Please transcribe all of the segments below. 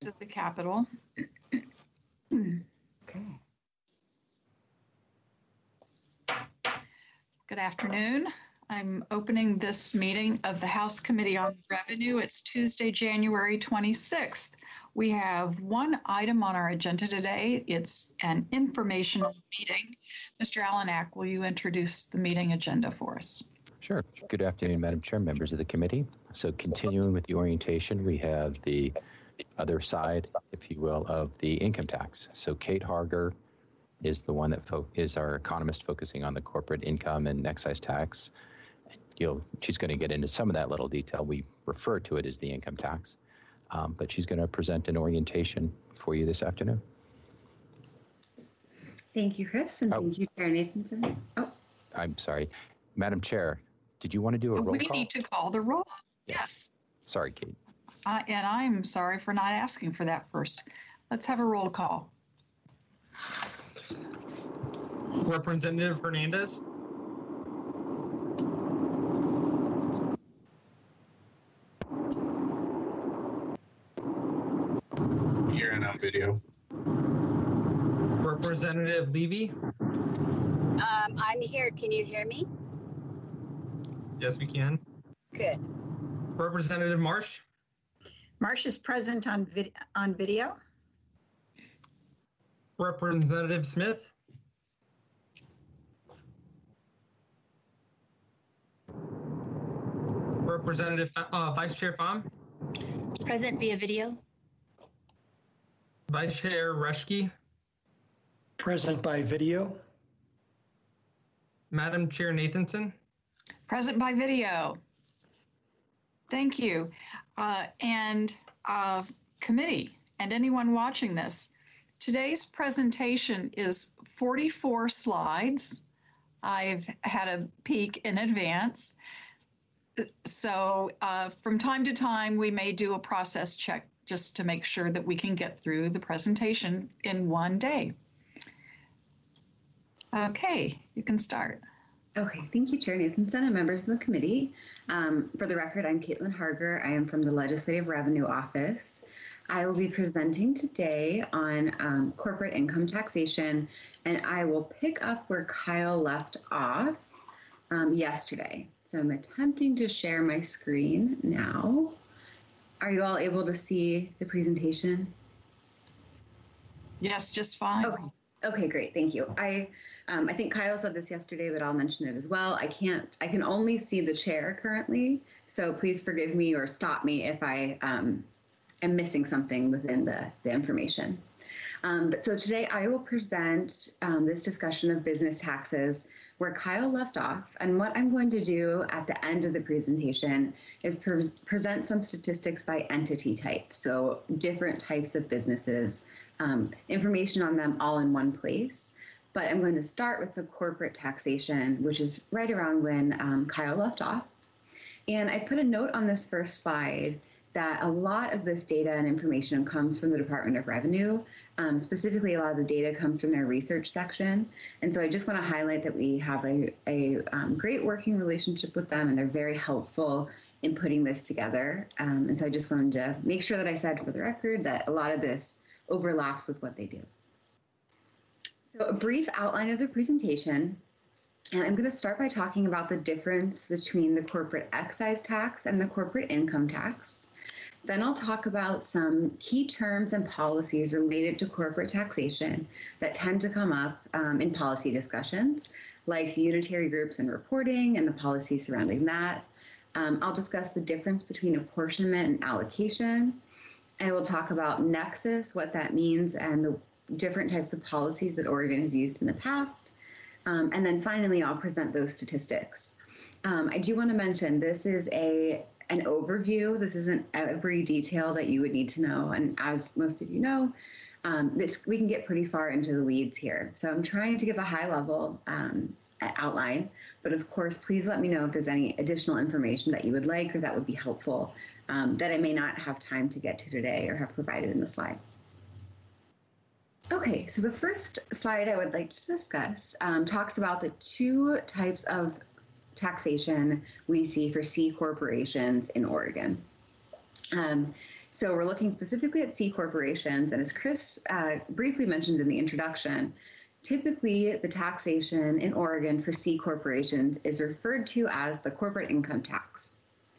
at the Capitol. Okay. Good afternoon. I'm opening this meeting of the House Committee on Revenue. It's Tuesday, January 26th. We have one item on our agenda today. It's an informational meeting. Mr. Alanak, will you introduce the meeting agenda for us? Sure. Good afternoon, Madam Chair, members of the committee. So continuing with the orientation, we have the other side, if you will, of the income tax. So Kate Harger is the one that is our economist focusing on the corporate income and excise tax. She's going to get into some of that little detail. We refer to it as the income tax, but she's going to present an orientation for you this afternoon. Thank you, Chris, and thank you, Chair Nathanson. Oh, I'm sorry, Madam Chair. Did you want to do a roll call? We need to call the roll. Yes. Sorry, Kate. And I'm sorry for not asking for that first. Let's have a roll call. Representative Hernandez. Here and on video. Representative Levy. I'm here. Can you hear me? Yes, we can. Good. Representative Marsh. Marsh is present on video. Representative Smith. Representative Vice Chair Pham. Present via video. Vice Chair Reschke. Present by video. Madam Chair Nathanson. Present by video. Thank you. Committee and anyone watching this, today's presentation is 44 slides. I've had a peek in advance. So from time to time, we may do a process check just to make sure that we can get through the presentation in one day. Okay, you can start. okay. Thank you, Chair Nathanson and members of the committee. For the record, I'm Caitlin Harger. I am from the Legislative Revenue Office. I will be presenting today on corporate income taxation, and I will pick up where Kyle left off yesterday. So I'm attempting to share my screen now. Are you all able to see the presentation? Yes, just fine. Okay, great. Thank you. I think Kyle said this yesterday, but I'll mention it as well. I can only see the chair currently, so please forgive me or stop me if I am missing something within the information. So today I will present this discussion of business taxes where Kyle left off. And what I'm going to do at the end of the presentation is present some statistics by entity type. So different types of businesses, information on them all in one place. But I'm going to start with the corporate taxation, which is right around when Kyle left off. And I put a note on this first slide that a lot of this data and information comes from the Department of Revenue. Specifically, a lot of the data comes from their research section. And so I just want to highlight that we have a great working relationship with them, and they're very helpful in putting this together. And so I just wanted to make sure that I said for the record that a lot of this overlaps with what they do. So a brief outline of the presentation. And I'm going to start by talking about the difference between the corporate excise tax and the corporate income tax. Then I'll talk about some key terms and policies related to corporate taxation that tend to come up in policy discussions, like unitary groups and reporting and the policy surrounding that. I'll discuss the difference between apportionment and allocation. I will talk about nexus, what that means, and the different types of policies that Oregon has used in the past. And then finally, I'll present those statistics. I do want to mention this is an overview. This isn't every detail that you would need to know. And as most of you know, we can get pretty far into the weeds here. So I'm trying to give a high level outline, but of course, please let me know if there's any additional information that you would like or that would be helpful that I may not have time to get to today or have provided in the slides. Okay, so the first slide I would like to discuss talks about the two types of taxation we see for C corporations in Oregon. So we're looking specifically at C corporations, and as Chris briefly mentioned in the introduction, typically the taxation in Oregon for C corporations is referred to as the corporate income tax.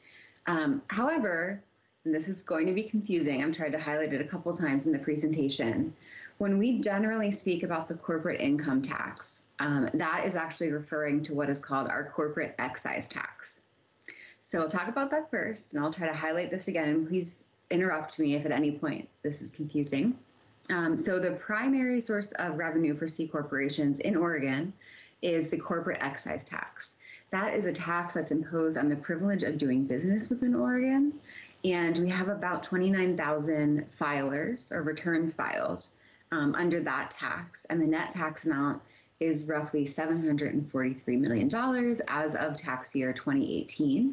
However, and this is going to be confusing, I'm trying to highlight it a couple times in the presentation, when we generally speak about the corporate income tax, that is actually referring to what is called our corporate excise tax. So I'll talk about that first, and I'll try to highlight this again, and please interrupt me if at any point this is confusing. So the primary source of revenue for C corporations in Oregon is the corporate excise tax. That is a tax that's imposed on the privilege of doing business within Oregon, and we have about 29,000 filers or returns filed under that tax, and the net tax amount is roughly $743 million as of tax year 2018.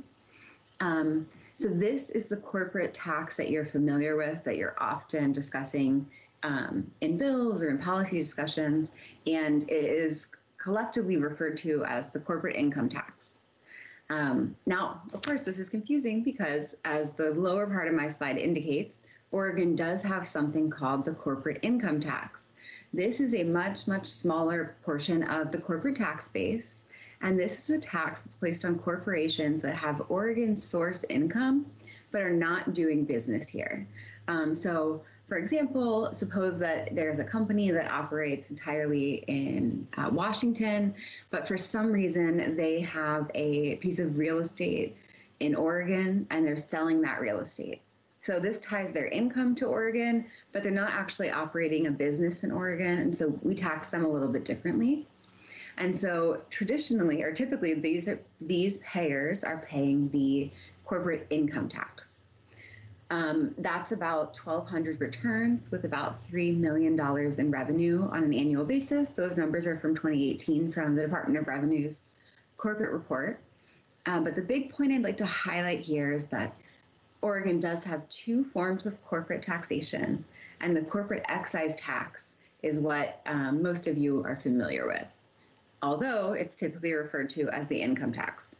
So this is the corporate tax that you're familiar with, that you're often discussing in bills or in policy discussions, and it is collectively referred to as the corporate income tax. Now, of course, this is confusing because, as the lower part of my slide indicates, Oregon does have something called the corporate income tax. This is a much, much smaller portion of the corporate tax base, and this is a tax that's placed on corporations that have Oregon source income but are not doing business here. So, for example, suppose that there's a company that operates entirely in Washington, but for some reason they have a piece of real estate in Oregon and they're selling that real estate. So this ties their income to Oregon, but they're not actually operating a business in Oregon, and so we tax them a little bit differently. And so traditionally, or typically, these payers are paying the corporate income tax. That's about 1,200 returns with about $3 million in revenue on an annual basis. Those numbers are from 2018 from the Department of Revenue's corporate report. But the big point I'd like to highlight here is that Oregon does have two forms of corporate taxation, and the corporate excise tax is what most of you are familiar with, although it's typically referred to as the income tax.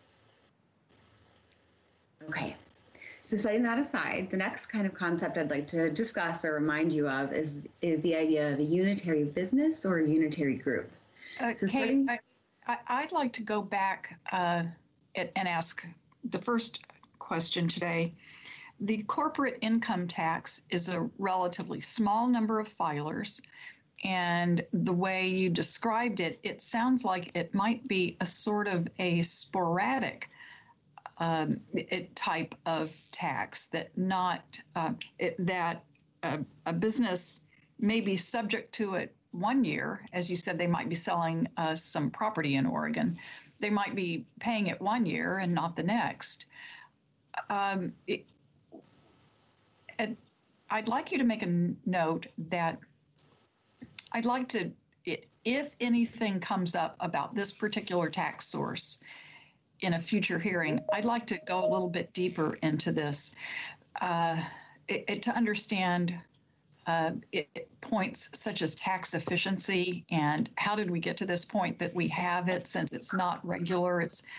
Okay, so setting that aside, the next kind of concept I'd like to discuss or remind you of is the idea of a unitary business or a unitary group. So Kate, I'd like to go back and ask the first question today. The corporate income tax is a relatively small number of filers, and the way you described it, it sounds like it might be a sort of a sporadic type of tax that a business may be subject to it 1 year. As you said, they might be selling some property in Oregon. They might be paying it 1 year and not the next. I'd like you to make a note that I'd like to, if anything comes up about this particular tax source in a future hearing, I'd like to go a little bit deeper into this to understand points such as tax efficiency and how did we get to this point that we have it, since it's not regular.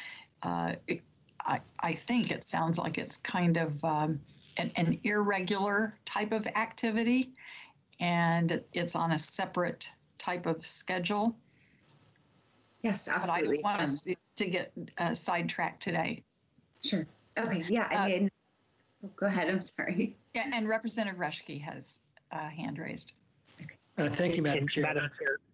I think it sounds like it's kind of an irregular type of activity, and it's on a separate type of schedule. Yes, absolutely. But I don't want us to get sidetracked today. Sure. Okay. Yeah. I mean, go ahead. I'm sorry. Yeah, and Representative Reschke has a hand raised. Thank you, Madam Chair.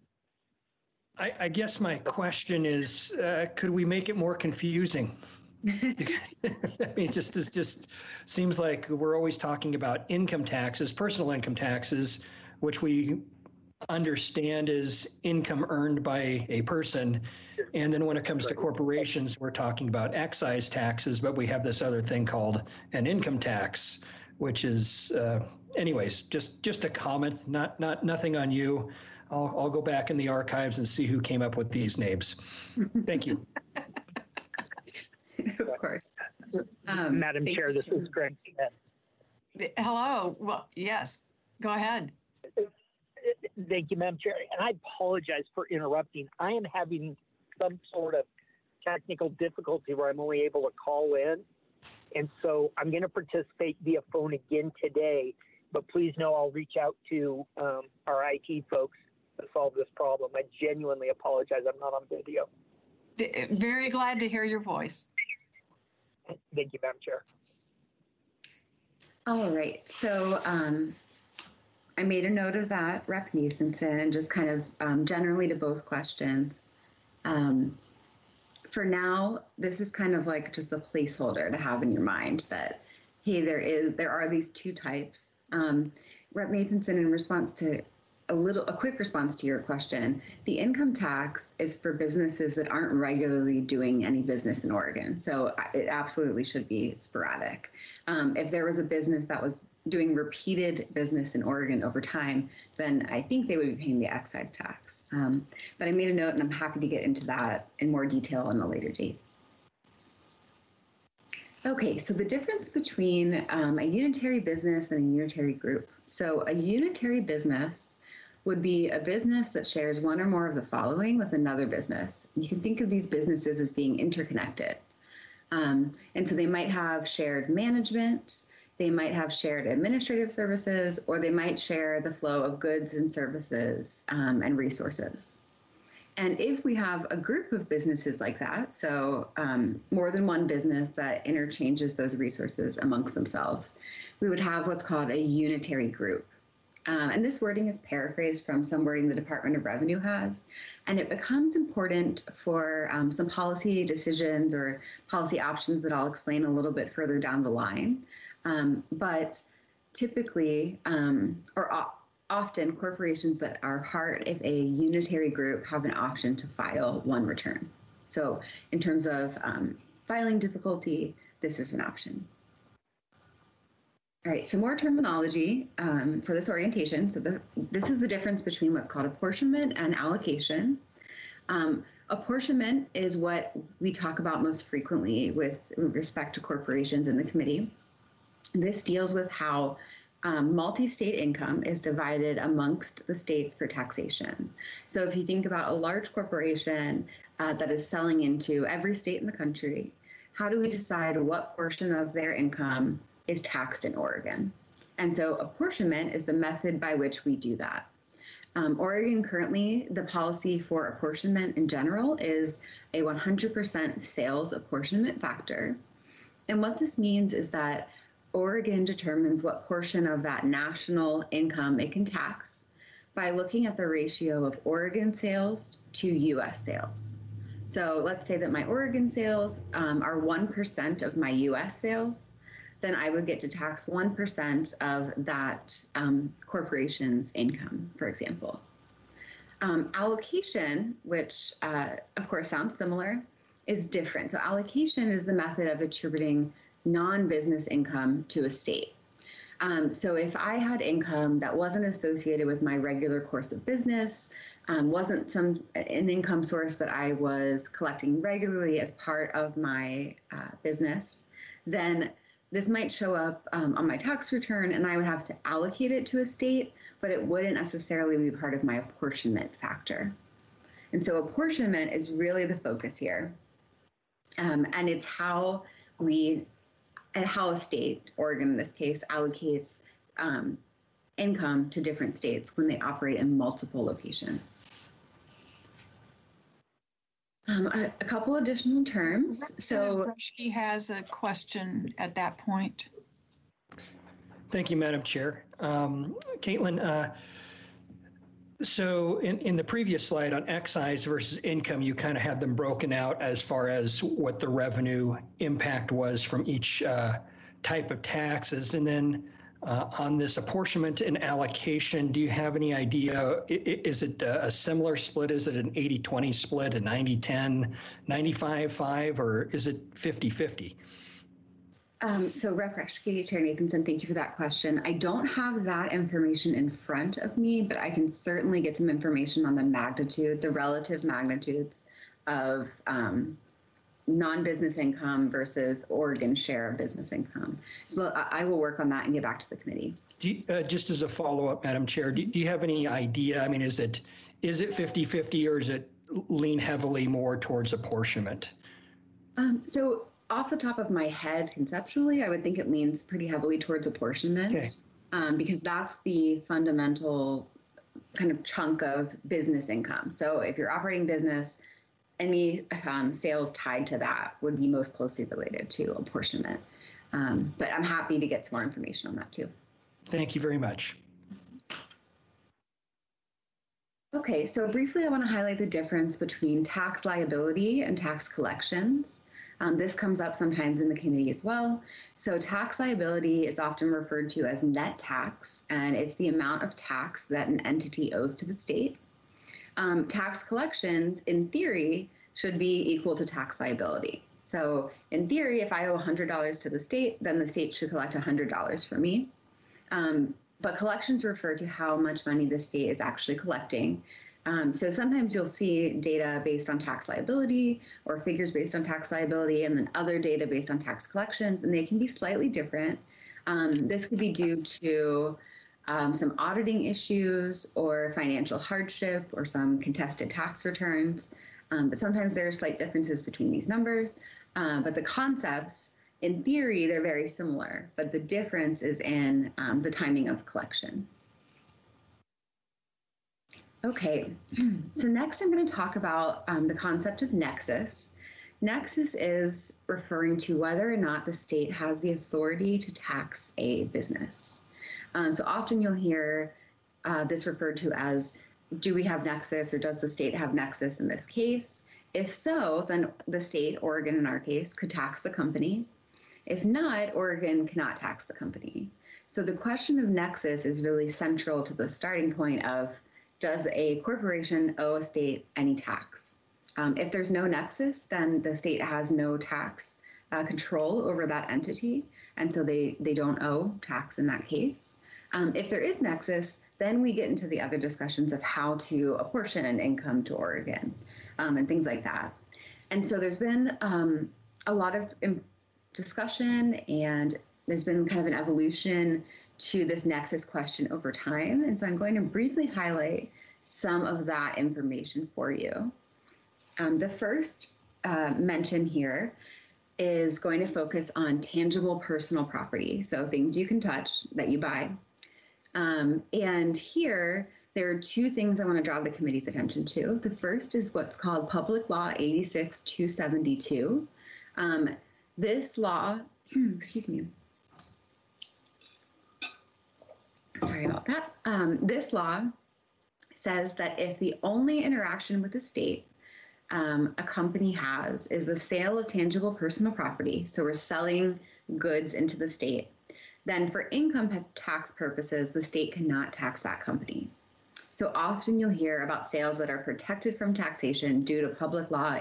I guess my question is, could we make it more confusing? I mean, it just seems like we're always talking about income taxes, personal income taxes, which we understand is income earned by a person. And then when it comes to corporations, we're talking about excise taxes, but we have this other thing called an income tax, which is, anyways, just a comment, nothing on you. I'll go back in the archives and see who came up with these names. Thank you. Of course. Madam Chair, this is Greg Smith. Hello. Well, yes, go ahead. Thank you, Madam Chair. And I apologize for interrupting. I am having some sort of technical difficulty where I'm only able to call in. And so I'm going to participate via phone again today, but please know I'll reach out to our IT folks to solve this problem. I genuinely apologize. I'm not on video. Very glad to hear your voice. Thank you, Madam Chair. All right, so I made a note of that, Rep. Nathanson, and just kind of generally to both questions. For now, this is kind of like just a placeholder to have in your mind that, hey, there are these two types. Rep. Nathanson, in response to a quick response to your question, the income tax is for businesses that aren't regularly doing any business in Oregon. So it absolutely should be sporadic. If there was a business that was doing repeated business in Oregon over time, then I think they would be paying the excise tax. But I made a note and I'm happy to get into that in more detail on a later date. Okay, so the difference between a unitary business and a unitary group. So a unitary business would be a business that shares one or more of the following with another business. You can think of these businesses as being interconnected. And so they might have shared management, they might have shared administrative services, or they might share the flow of goods and services and resources. And if we have a group of businesses like that, so more than one business that interchanges those resources amongst themselves, we would have what's called a unitary group. And this wording is paraphrased from some wording the Department of Revenue has, and it becomes important for some policy decisions or policy options that I'll explain a little bit further down the line. But typically, often corporations that are part of a unitary group have an option to file one return. So in terms of filing difficulty, this is an option. All right, so more terminology for this orientation. So this is the difference between what's called apportionment and allocation. Apportionment is what we talk about most frequently with respect to corporations in the committee. This deals with how multi-state income is divided amongst the states for taxation. So if you think about a large corporation that is selling into every state in the country, how do we decide what portion of their income is taxed in Oregon? And so apportionment is the method by which we do that. Oregon currently, the policy for apportionment in general is a 100% sales apportionment factor. And what this means is that Oregon determines what portion of that national income it can tax by looking at the ratio of Oregon sales to US sales. So let's say that my Oregon sales are 1% of my US sales, then I would get to tax 1% of that corporation's income, for example. Allocation, which of course sounds similar, is different. So allocation is the method of attributing non-business income to a state. So if I had income that wasn't associated with my regular course of business, wasn't an income source that I was collecting regularly as part of my business, then this might show up on my tax return and I would have to allocate it to a state, but it wouldn't necessarily be part of my apportionment factor. And so apportionment is really the focus here. And it's how a state, Oregon in this case, allocates income to different states when they operate in multiple locations. A couple additional terms. So Reschke has a question at that point. Thank you, Madam Chair. Caitlin, so in the previous slide on excise versus income, you kind of had them broken out as far as what the revenue impact was from each type of taxes. And then on this apportionment and allocation, do you have any idea, is it a similar split? Is it an 80-20 split, a 90-10, 95-5, or is it 50-50? So Rep. Reschke, Chair Nathanson, thank you for that question. I don't have that information in front of me, but I can certainly get some information on the relative magnitudes of non-business income versus Oregon share of business income. So I will work on that and get back to the committee. Just as a follow-up, Madam Chair, do you have any idea? I mean, is it 50-50 or is it lean heavily more towards apportionment? So off the top of my head, conceptually, I would think it leans pretty heavily towards apportionment, Okay. because that's the fundamental kind of chunk of business income. So if you're operating business, any sales tied to that would be most closely related to apportionment. But I'm happy to get some more information on that too. Thank you very much. Okay, so briefly, I want to highlight the difference between tax liability and tax collections. This comes up sometimes in the committee as well. So tax liability is often referred to as net tax, and it's the amount of tax that an entity owes to the state. Tax collections, in theory, should be equal to tax liability. So in theory, if I owe $100 to the state, then the state should collect $100 from me. But collections refer to how much money the state is actually collecting. So sometimes you'll see data based on tax liability or figures based on tax liability and then other data based on tax collections, and they can be slightly different. This could be due to some auditing issues or financial hardship or some contested tax returns. But sometimes there are slight differences between these numbers, but the concepts, in theory, they're very similar, but the difference is in the timing of collection. Okay, so next I'm going to talk about the concept of nexus. Nexus is referring to whether or not the state has the authority to tax a business. So often you'll hear this referred to as, do we have nexus or does the state have nexus in this case? If so, then the state, Oregon in our case, could tax the company. If not, Oregon cannot tax the company. So the question of nexus is really central to the starting point of, does a corporation owe a state any tax? If there's no nexus, then the state has no tax control over that entity, and so they don't owe tax in that case. If there is nexus, then we get into the other discussions of how to apportion an income to Oregon and things like that. And so there's been a lot of discussion, and there's been kind of an evolution to this nexus question over time. And so I'm going to briefly highlight some of that information for you. The first mention here is going to focus on tangible personal property, so things you can touch that you buy. And here, there are two things I want to draw the committee's attention to. The first is what's called Public Law 86-272. This law, excuse me, sorry about that. This law says that if the only interaction with the state a company has is the sale of tangible personal property, so we're selling goods into the state, then for income tax purposes, the state cannot tax that company. So often you'll hear about sales that are protected from taxation due to Public Law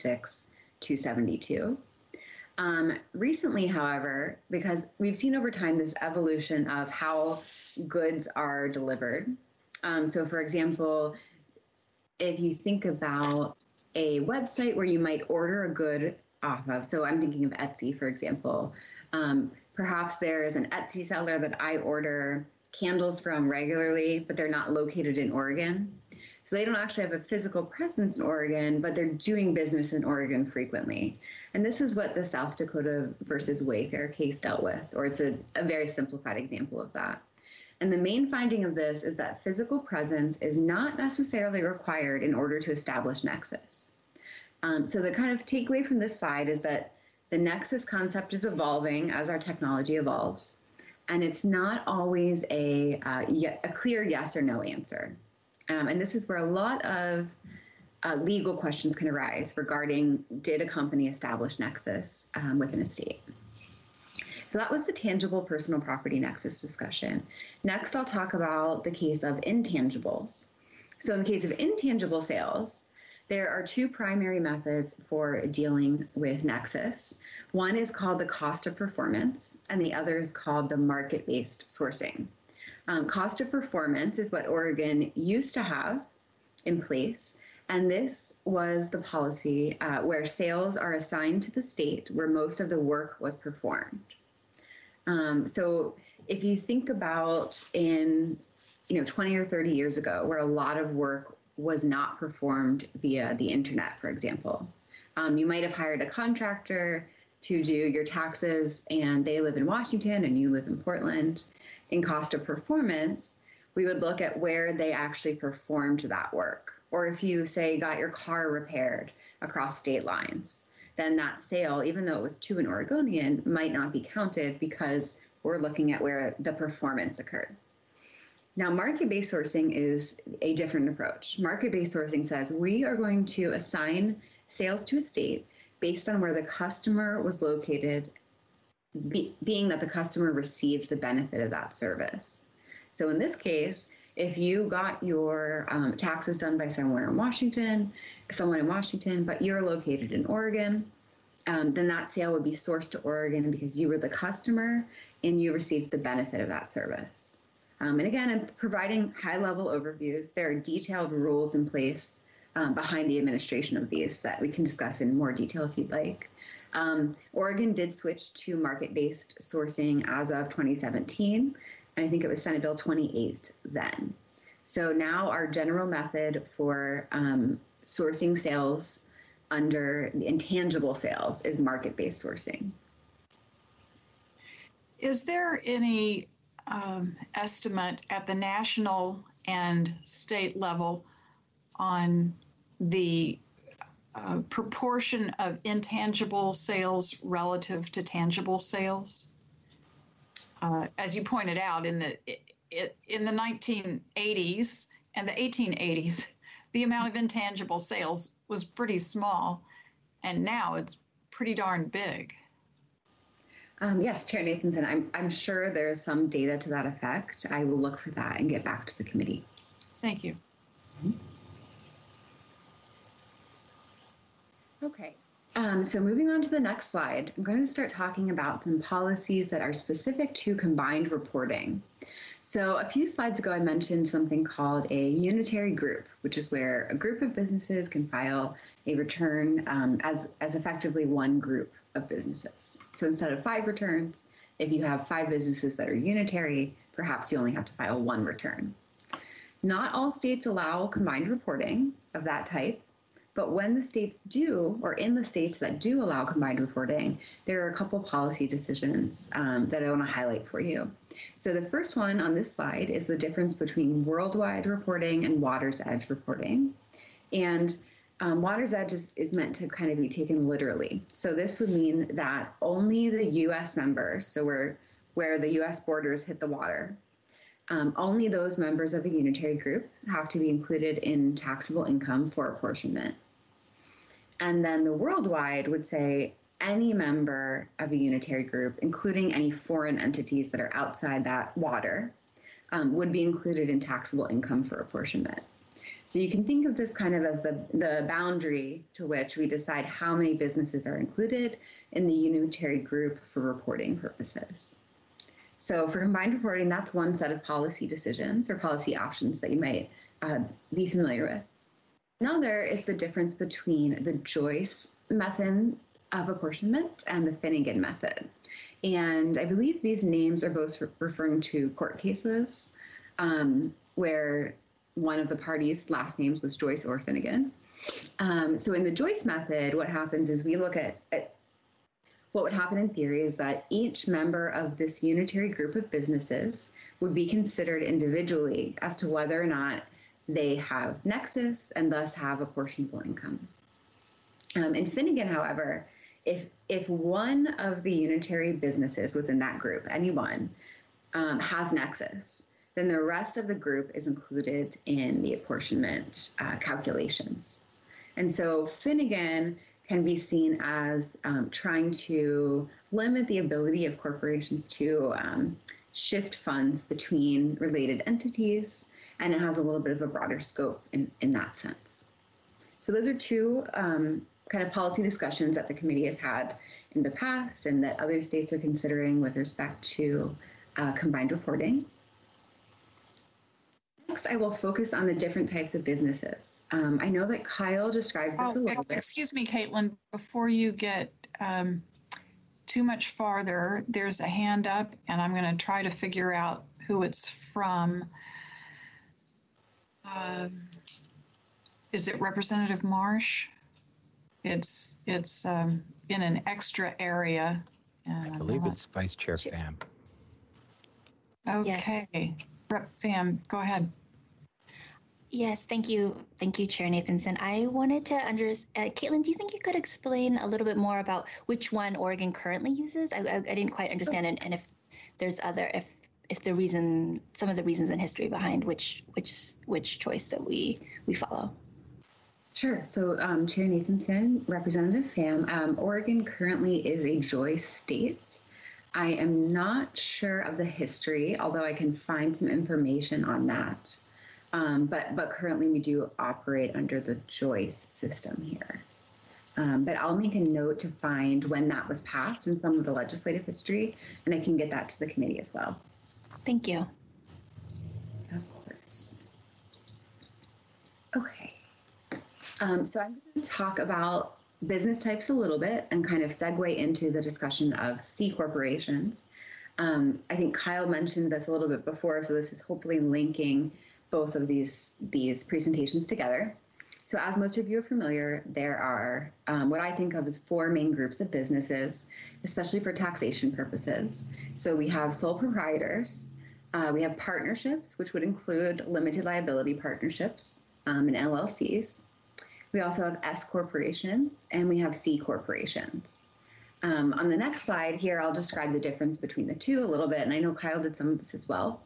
86-272. Recently, however, because we've seen over time this evolution of how goods are delivered. So for example, if you think about a website where you might order a good off of, so I'm thinking of Etsy, for example, perhaps there is an Etsy seller that I order candles from regularly, but they're not located in Oregon. So they don't actually have a physical presence in Oregon, but they're doing business in Oregon frequently. And this is what the South Dakota versus Wayfair case dealt with, or it's a very simplified example of that. And the main finding of this is that physical presence is not necessarily required in order to establish nexus. So the kind of takeaway from this slide is that the nexus concept is evolving as our technology evolves, and it's not always a clear yes or no answer. And this is where a lot of legal questions can arise regarding, did a company establish nexus within a state? So that was the tangible personal property nexus discussion. Next, I'll talk about the case of intangibles. So in the case of intangible sales, there are two primary methods for dealing with nexus. One is called the cost of performance, and the other is called the market-based sourcing. Cost of performance is what Oregon used to have in place, and this was the policy where sales are assigned to the state where most of the work was performed. So if you think about in 20 or 30 years ago, where a lot of work was not performed via the internet, for example, you might have hired a contractor to do your taxes and they live in Washington and you live in Portland, in cost of performance, we would look at where they actually performed that work. Or if you, say, got your car repaired across state lines, then that sale, even though it was to an Oregonian, might not be counted because we're looking at where the performance occurred. Now, market-based sourcing is a different approach. Market-based sourcing says we are going to assign sales to a state based on where the customer was located, being that the customer received the benefit of that service. So in this case, if you got your taxes done by someone in Washington, but you're located in Oregon, then that sale would be sourced to Oregon because you were the customer and you received the benefit of that service. And again, I'm providing high-level overviews. There are detailed rules in place behind the administration of these that we can discuss in more detail if you'd like. Oregon did switch to market-based sourcing as of 2017, and I think it was Senate Bill 28 then. So now our general method for sourcing sales under intangible sales is market-based sourcing. Is there any estimate at the national and state level on the proportion of intangible sales relative to tangible sales? As you pointed out, in the 1980s and the 1880s, the amount of intangible sales was pretty small, and now it's pretty darn big. Yes, Chair Nathanson, I'm sure there's some data to that effect. I will look for that and get back to the committee. Thank you. Okay, so moving on to the next slide, I'm going to start talking about some policies that are specific to combined reporting. So a few slides ago, I mentioned something called a unitary group, which is where a group of businesses can file a return as effectively one group of businesses. So instead of 5 returns, if you have 5 businesses that are unitary, perhaps you only have to file 1 return. Not all states allow combined reporting of that type, but when the states do, or in the states that do allow combined reporting, there are a couple policy decisions that I want to highlight for you. So the first one on this slide is the difference between worldwide reporting and water's edge reporting. And water's edge is meant to kind of be taken literally. So this would mean that only the U.S. members, so where the U.S. borders hit the water, only those members of a unitary group have to be included in taxable income for apportionment. And then the worldwide would say any member of a unitary group, including any foreign entities that are outside that water, would be included in taxable income for apportionment. So you can think of this kind of as the boundary to which we decide how many businesses are included in the unitary group for reporting purposes. So for combined reporting, that's one set of policy decisions or policy options that you might be familiar with. Another is the difference between the Joyce method of apportionment and the Finnegan method. And I believe these names are both referring to court cases where one of the parties' last names was Joyce or Finnegan. So in the Joyce method, what happens is we look at what would happen in theory is that each member of this unitary group of businesses would be considered individually as to whether or not they have nexus and thus have apportionable income. In Finnegan, however, if one of the unitary businesses within that group, anyone, has nexus, then the rest of the group is included in the apportionment calculations. And so Finnegan can be seen as trying to limit the ability of corporations to shift funds between related entities, and it has a little bit of a broader scope in that sense. So those are two kind of policy discussions that the committee has had in the past and that other states are considering with respect to combined reporting. Next, I will focus on the different types of businesses. I know that Kyle described this a little bit. Excuse me, Caitlin, before you get too much farther, there's a hand up, and I'm going to try to figure out who it's from. Is it Representative Marsh? It's in an extra area. I believe it's Vice Chair Pham. Okay. Rep. Pham, go ahead. Yes, thank you. Thank you, Chair Nathanson. I wanted to Caitlin, do you think you could explain a little bit more about which one Oregon currently uses? I didn't quite understand, and if there's if the reason, some of the reasons and history behind which choice that we follow. Sure. So, Chair Nathanson, Representative Pham, Oregon currently is a Joyce state. I am not sure of the history, although I can find some information on that. But currently we do operate under the Joyce system here. But I'll make a note to find when that was passed and some of the legislative history, and I can get that to the committee as well. Thank you. Of course. Okay. So I'm going to talk about business types a little bit and kind of segue into the discussion of C corporations. I think Kyle mentioned this a little bit before, so this is hopefully linking both of these presentations together. So as most of you are familiar, there are what I think of as 4 main groups of businesses, especially for taxation purposes. So we have sole proprietors, we have partnerships, which would include limited liability partnerships and LLCs. We also have S corporations, and we have C corporations. On the next slide here, I'll describe the difference between the two a little bit, and I know Kyle did some of this as well.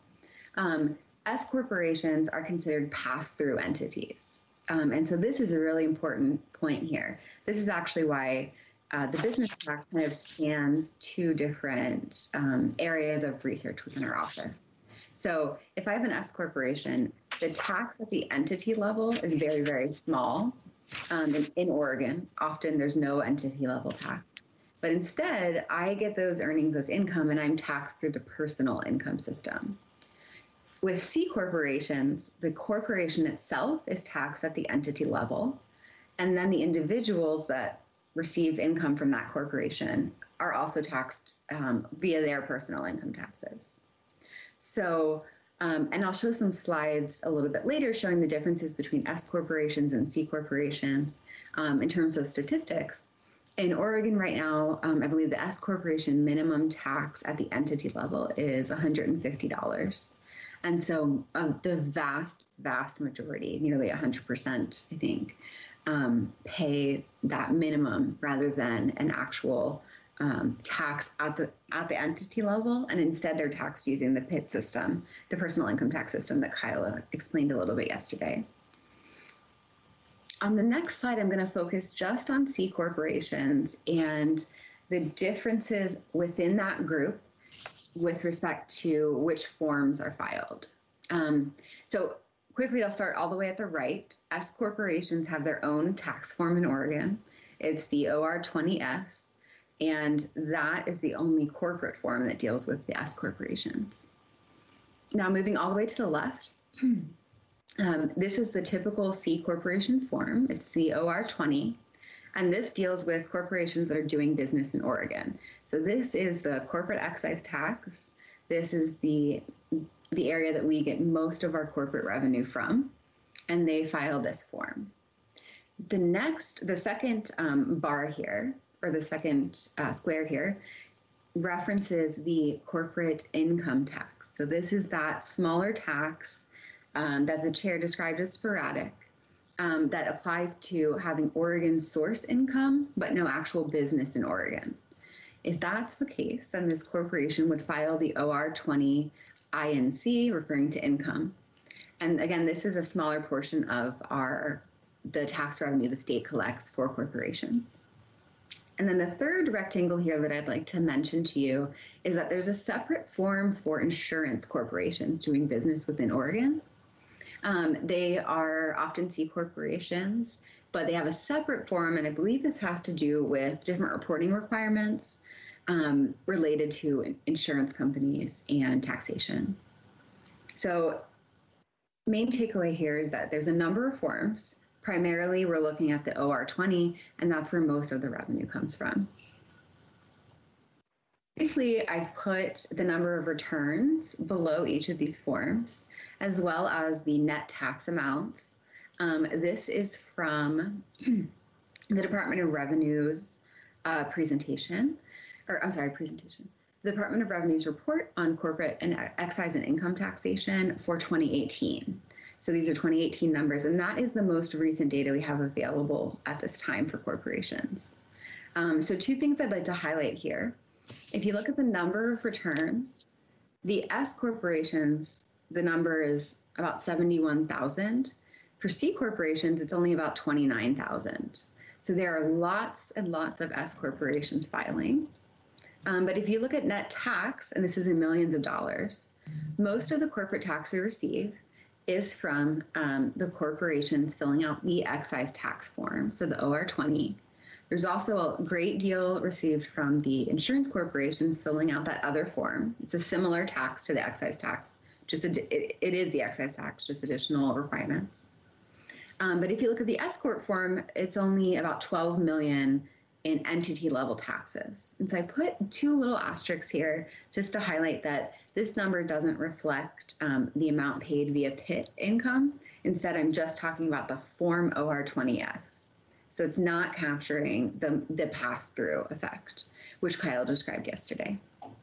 S corporations are considered pass-through entities. And so this is a really important point here. This is actually why the business tax kind of spans 2 different areas of research within our office. So if I have an S corporation, the tax at the entity level is very, very small. In Oregon, often there's no entity level tax. But instead, I get those earnings as income and I'm taxed through the personal income system. With C corporations, the corporation itself is taxed at the entity level, and then the individuals that receive income from that corporation are also taxed via their personal income taxes. So, and I'll show some slides a little bit later showing the differences between S corporations and C corporations in terms of statistics. In Oregon right now, I believe the S corporation minimum tax at the entity level is $150. And so the vast majority, nearly 100%, I think, pay that minimum rather than an actual tax at the entity level, and instead they're taxed using the PIT system, the personal income tax system that Kyle explained a little bit yesterday. On the next slide, I'm going to focus just on C corporations and the differences within that group with respect to which forms are filed. So quickly, I'll start all the way at the right. S corporations have their own tax form in Oregon. It's the OR20S. And that is the only corporate form that deals with the S corporations. Now, moving all the way to the left, this is the typical C corporation form. It's the OR20, and this deals with corporations that are doing business in Oregon. So this is the corporate excise tax. This is the area that we get most of our corporate revenue from, and they file this form. The second bar here, or the second square here, references the corporate income tax. So this is that smaller tax that the chair described as sporadic, that applies to having Oregon source income, but no actual business in Oregon. If that's the case, then this corporation would file the OR20 INC, referring to income. And again, this is a smaller portion of the tax revenue the state collects for corporations. And then the third rectangle here that I'd like to mention to you is that there's a separate form for insurance corporations doing business within Oregon. They are often C corporations, but they have a separate form, and I believe this has to do with different reporting requirements related to insurance companies and taxation. So main takeaway here is that there's a number of forms. Primarily, we're looking at the OR20, and that's where most of the revenue comes from. Briefly, I've put the number of returns below each of these forms, as well as the net tax amounts. This is from the Department of Revenue's presentation. The Department of Revenue's report on corporate and excise and income taxation for 2018. So these are 2018 numbers, and that is the most recent data we have available at this time for corporations. So two things I'd like to highlight here. If you look at the number of returns, the S corporations, the number is about 71,000. For C corporations, it's only about 29,000. So there are lots and lots of S corporations filing. But if you look at net tax, and this is in millions of dollars, most of the corporate tax we receive is from the corporations filling out the excise tax form, so the OR20. There's also a great deal received from the insurance corporations filling out that other form. It's a similar tax to the excise tax, it is the excise tax, just additional requirements. But if you look at the S Corp form, it's only about 12 million in entity level taxes. And so I put two little asterisks here just to highlight that this number doesn't reflect the amount paid via PIT income. Instead, I'm just talking about the form OR20S. So it's not capturing the pass-through effect, which Kyle described yesterday.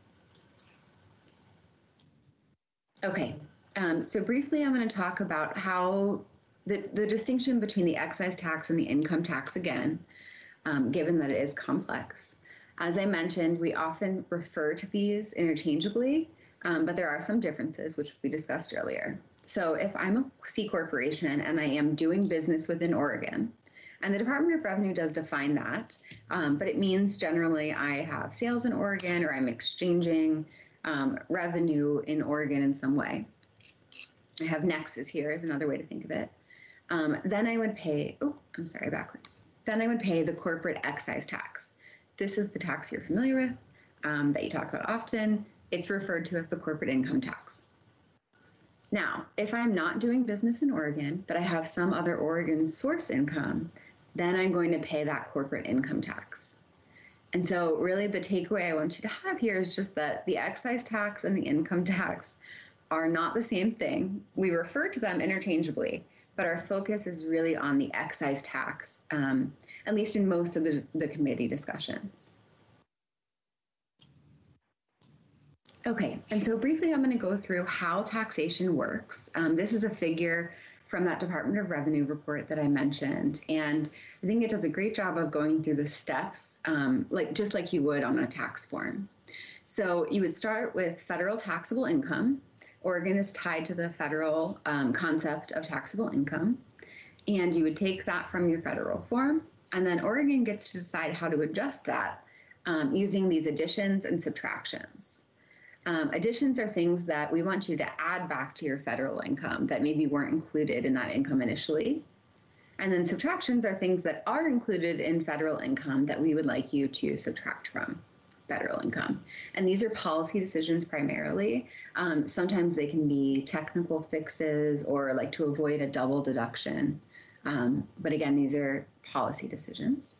Okay, so briefly I'm going to talk about how the distinction between the excise tax and the income tax again, given that it is complex. As I mentioned, we often refer to these interchangeably, but there are some differences, which we discussed earlier. So if I'm a C corporation and I am doing business within Oregon, and the Department of Revenue does define that, but it means generally I have sales in Oregon or I'm exchanging revenue in Oregon in some way. I have nexus here is another way to think of it. Then I would pay, backwards. Then I would pay the corporate excise tax. This is the tax you're familiar with, that you talk about often. It's referred to as the corporate income tax. Now, if I'm not doing business in Oregon, but I have some other Oregon source income, then I'm going to pay that corporate income tax. And so really the takeaway I want you to have here is just that the excise tax and the income tax are not the same thing. We refer to them interchangeably, but our focus is really on the excise tax, at least in most of the committee discussions. Okay, and so briefly I'm going to go through how taxation works. This is a figure from that Department of Revenue report that I mentioned, and I think it does a great job of going through the steps, just like you would on a tax form. So you would start with federal taxable income. Oregon is tied to the federal concept of taxable income, and you would take that from your federal form, and then Oregon gets to decide how to adjust that using these additions and subtractions. Additions are things that we want you to add back to your federal income that maybe weren't included in that income initially. And then subtractions are things that are included in federal income that we would like you to subtract from federal income. And these are policy decisions primarily. Sometimes they can be technical fixes or like to avoid a double deduction. But again, these are policy decisions.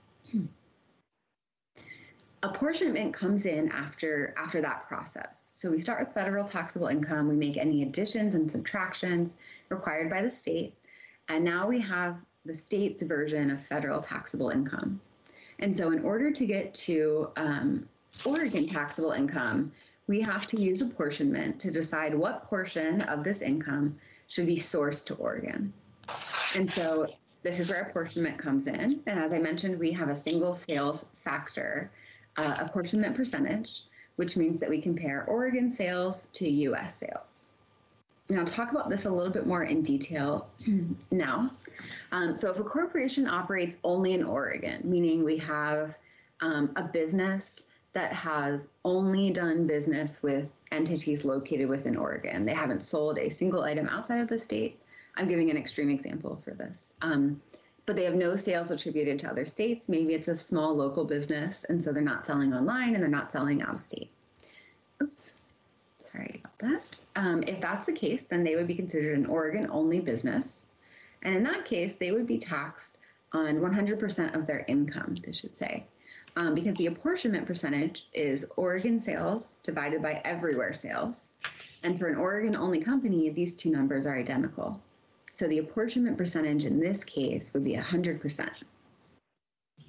Apportionment comes in after that process. So we start with federal taxable income. We make any additions and subtractions required by the state. And now we have the state's version of federal taxable income. And so in order to get to Oregon taxable income, we have to use apportionment to decide what portion of this income should be sourced to Oregon. And so this is where apportionment comes in. And as I mentioned, we have a single sales factor apportionment percentage, which means that we compare Oregon sales to US sales. And I'll talk about this a little bit more in detail now. So if a corporation operates only in Oregon, meaning we have a business that has only done business with entities located within Oregon, they haven't sold a single item outside of the state. I'm giving an extreme example for this. But they have no sales attributed to other states. Maybe it's a small local business, and so they're not selling online and they're not selling out of state. Oops, sorry about that. If that's the case, then they would be considered an Oregon-only business. And in that case, they would be taxed on 100% of their income, this should say, because the apportionment percentage is Oregon sales divided by everywhere sales. And for an Oregon-only company, these two numbers are identical. So the apportionment percentage in this case would be 100%.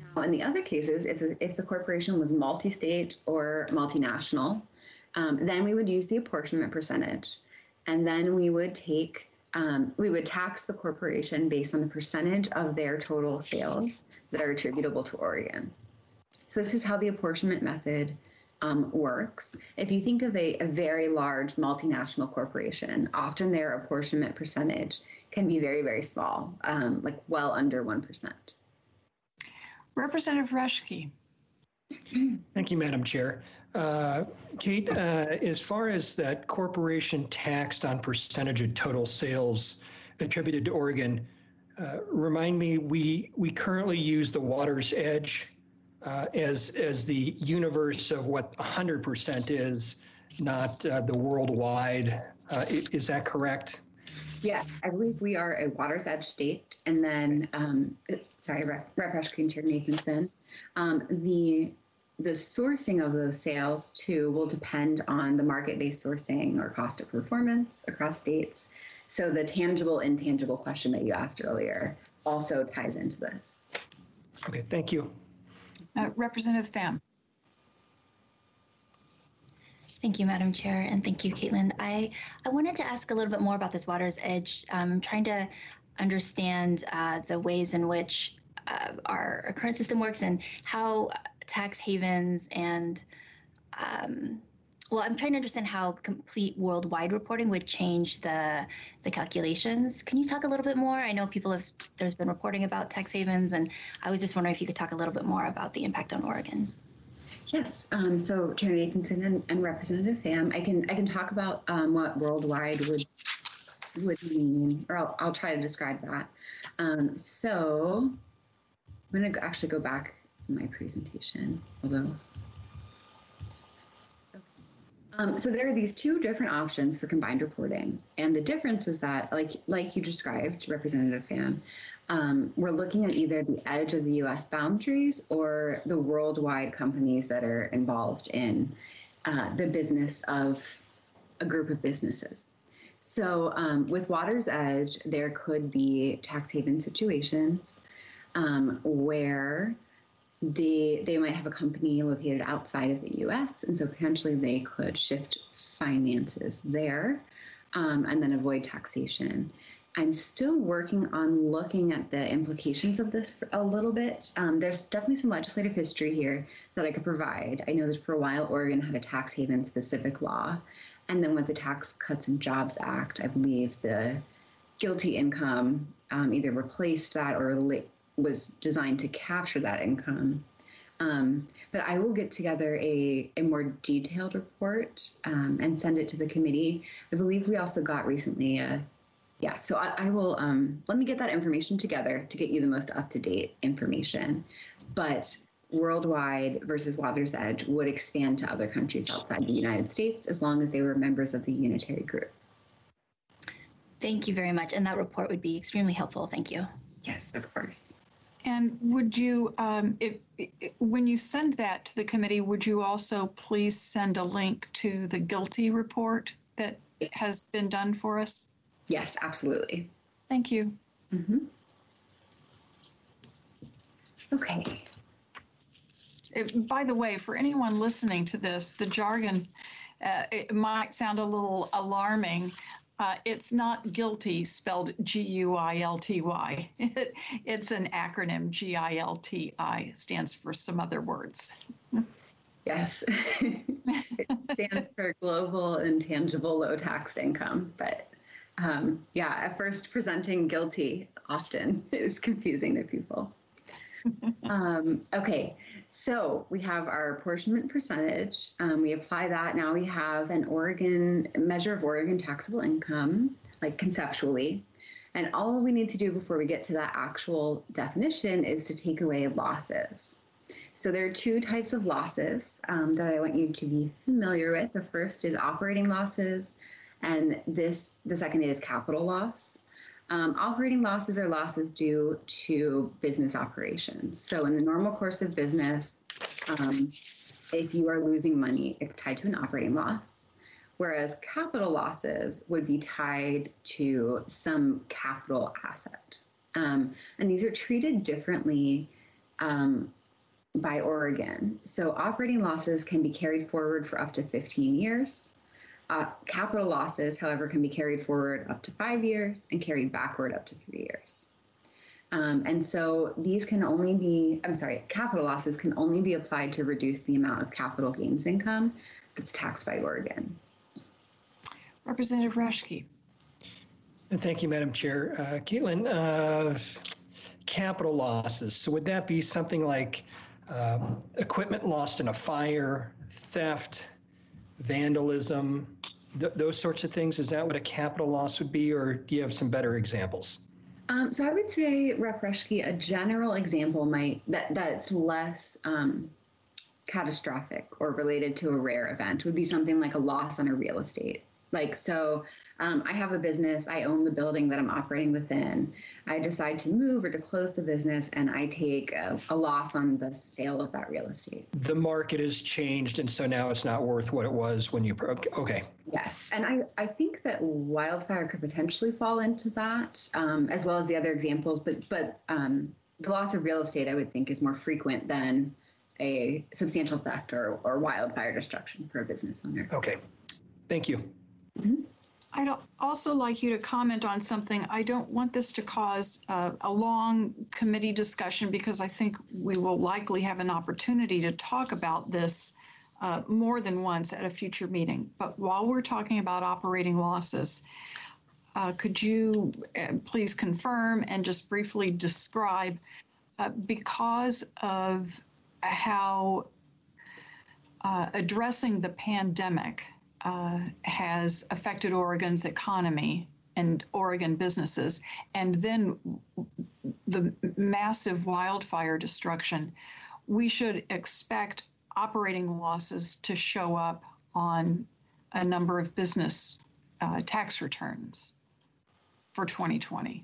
Now, in the other cases, if the corporation was multi-state or multinational, then we would use the apportionment percentage, and then we would tax the corporation based on the percentage of their total sales that are attributable to Oregon. So this is how the apportionment method works. If you think of a very large multinational corporation, often their apportionment percentage can be very, very small, like well under 1%. Representative Reschke. Thank you, Madam Chair. Kate, as far as that corporation taxed on percentage of total sales attributed to Oregon, remind me, we currently use the Water's Edge as the universe of what 100% is, not the worldwide. Is that correct? Yeah, I believe we are a Water's Edge state. And then, sorry, Rep. Reschke and Chair Nathanson, the sourcing of those sales too will depend on the market-based sourcing or cost of performance across states. So the tangible, intangible question that you asked earlier also ties into this. Okay, thank you. Representative Pham. Thank you, Madam Chair, and thank you, Caitlin. I wanted to ask a little bit more about this Water's Edge, trying to understand the ways in which our current system works and how tax havens and, well, I'm trying to understand how complete worldwide reporting would change the calculations. Can you talk a little bit more? I know there's been reporting about tax havens, and I was just wondering if you could talk a little bit more about the impact on Oregon. Yes, so Chair Nathanson and Representative Pham, I can talk about what worldwide would mean, or I'll try to describe that. So I'm going to actually go back in my presentation, although. So there are these two different options for combined reporting, and the difference is that, like you described, Representative Pham, we're looking at either the edge of the U.S. boundaries or the worldwide companies that are involved in the business of a group of businesses. So with Water's Edge, there could be tax haven situations where they might have a company located outside of the U.S., and so potentially they could shift finances there and then avoid taxation. I'm still working on looking at the implications of this a little bit. There's definitely some legislative history here that I could provide. I know that for a while, Oregon had a tax haven specific law. And then with the Tax Cuts and Jobs Act, I believe the GILTI income either replaced that or was designed to capture that income. But I will get together a more detailed report and send it to the committee. I believe we also got recently so I will, let me get that information together to get you the most up-to-date information. But worldwide versus Water's Edge would expand to other countries outside the United States as long as they were members of the unitary group. Thank you very much. And that report would be extremely helpful. Thank you. Yes, of course. And would you, when you send that to the committee, would you also please send a link to the GILTI report that has been done for us? Yes, absolutely. Thank you. Mm-hmm. Okay. By the way, for anyone listening to this, the jargon, it might sound a little alarming. It's not guilty spelled G-U-I-L-T-Y. It's an acronym, G-I-L-T-I, stands for some other words. Yes, it stands for Global Intangible Low Taxed Income, but at first presenting GILTI often is confusing to people. Okay, so we have our apportionment percentage. We apply that. Now we have an Oregon measure of Oregon taxable income, like conceptually. And all we need to do before we get to that actual definition is to take away losses. So there are two types of losses that I want you to be familiar with. The first is operating losses, and the second is capital loss. Operating losses are losses due to business operations. So in the normal course of business, if you are losing money, it's tied to an operating loss, whereas capital losses would be tied to some capital asset. And these are treated differently by Oregon. So operating losses can be carried forward for up to 15 years. Capital losses, however, can be carried forward up to 5 years and carried backward up to 3 years. And so these can only be, capital losses can only be applied to reduce the amount of capital gains income that's taxed by Oregon. Representative Reschke. And thank you, Madam Chair. Caitlin, capital losses. So would that be something like equipment lost in a fire, theft, vandalism, those sorts of things? Is that what a capital loss would be, or do you have some better examples? So I would say, Rep. Reschke, a general example that's less catastrophic or related to a rare event would be something like a loss on a real estate. I have a business, I own the building that I'm operating within. I decide to move or to close the business, and I take a loss on the sale of that real estate. The market has changed, and so now it's not worth what it was when you, okay. Yes, and I think that wildfire could potentially fall into that, as well as the other examples, but the loss of real estate, I would think, is more frequent than a substantial theft or wildfire destruction for a business owner. Okay, thank you. Mm-hmm. I'd also like you to comment on something. I don't want this to cause a long committee discussion, because I think we will likely have an opportunity to talk about this more than once at a future meeting. But while we're talking about operating losses, could you please confirm and just briefly describe, because of how addressing the pandemic has affected Oregon's economy and Oregon businesses, and then the massive wildfire destruction, we should expect operating losses to show up on a number of business tax returns for 2020.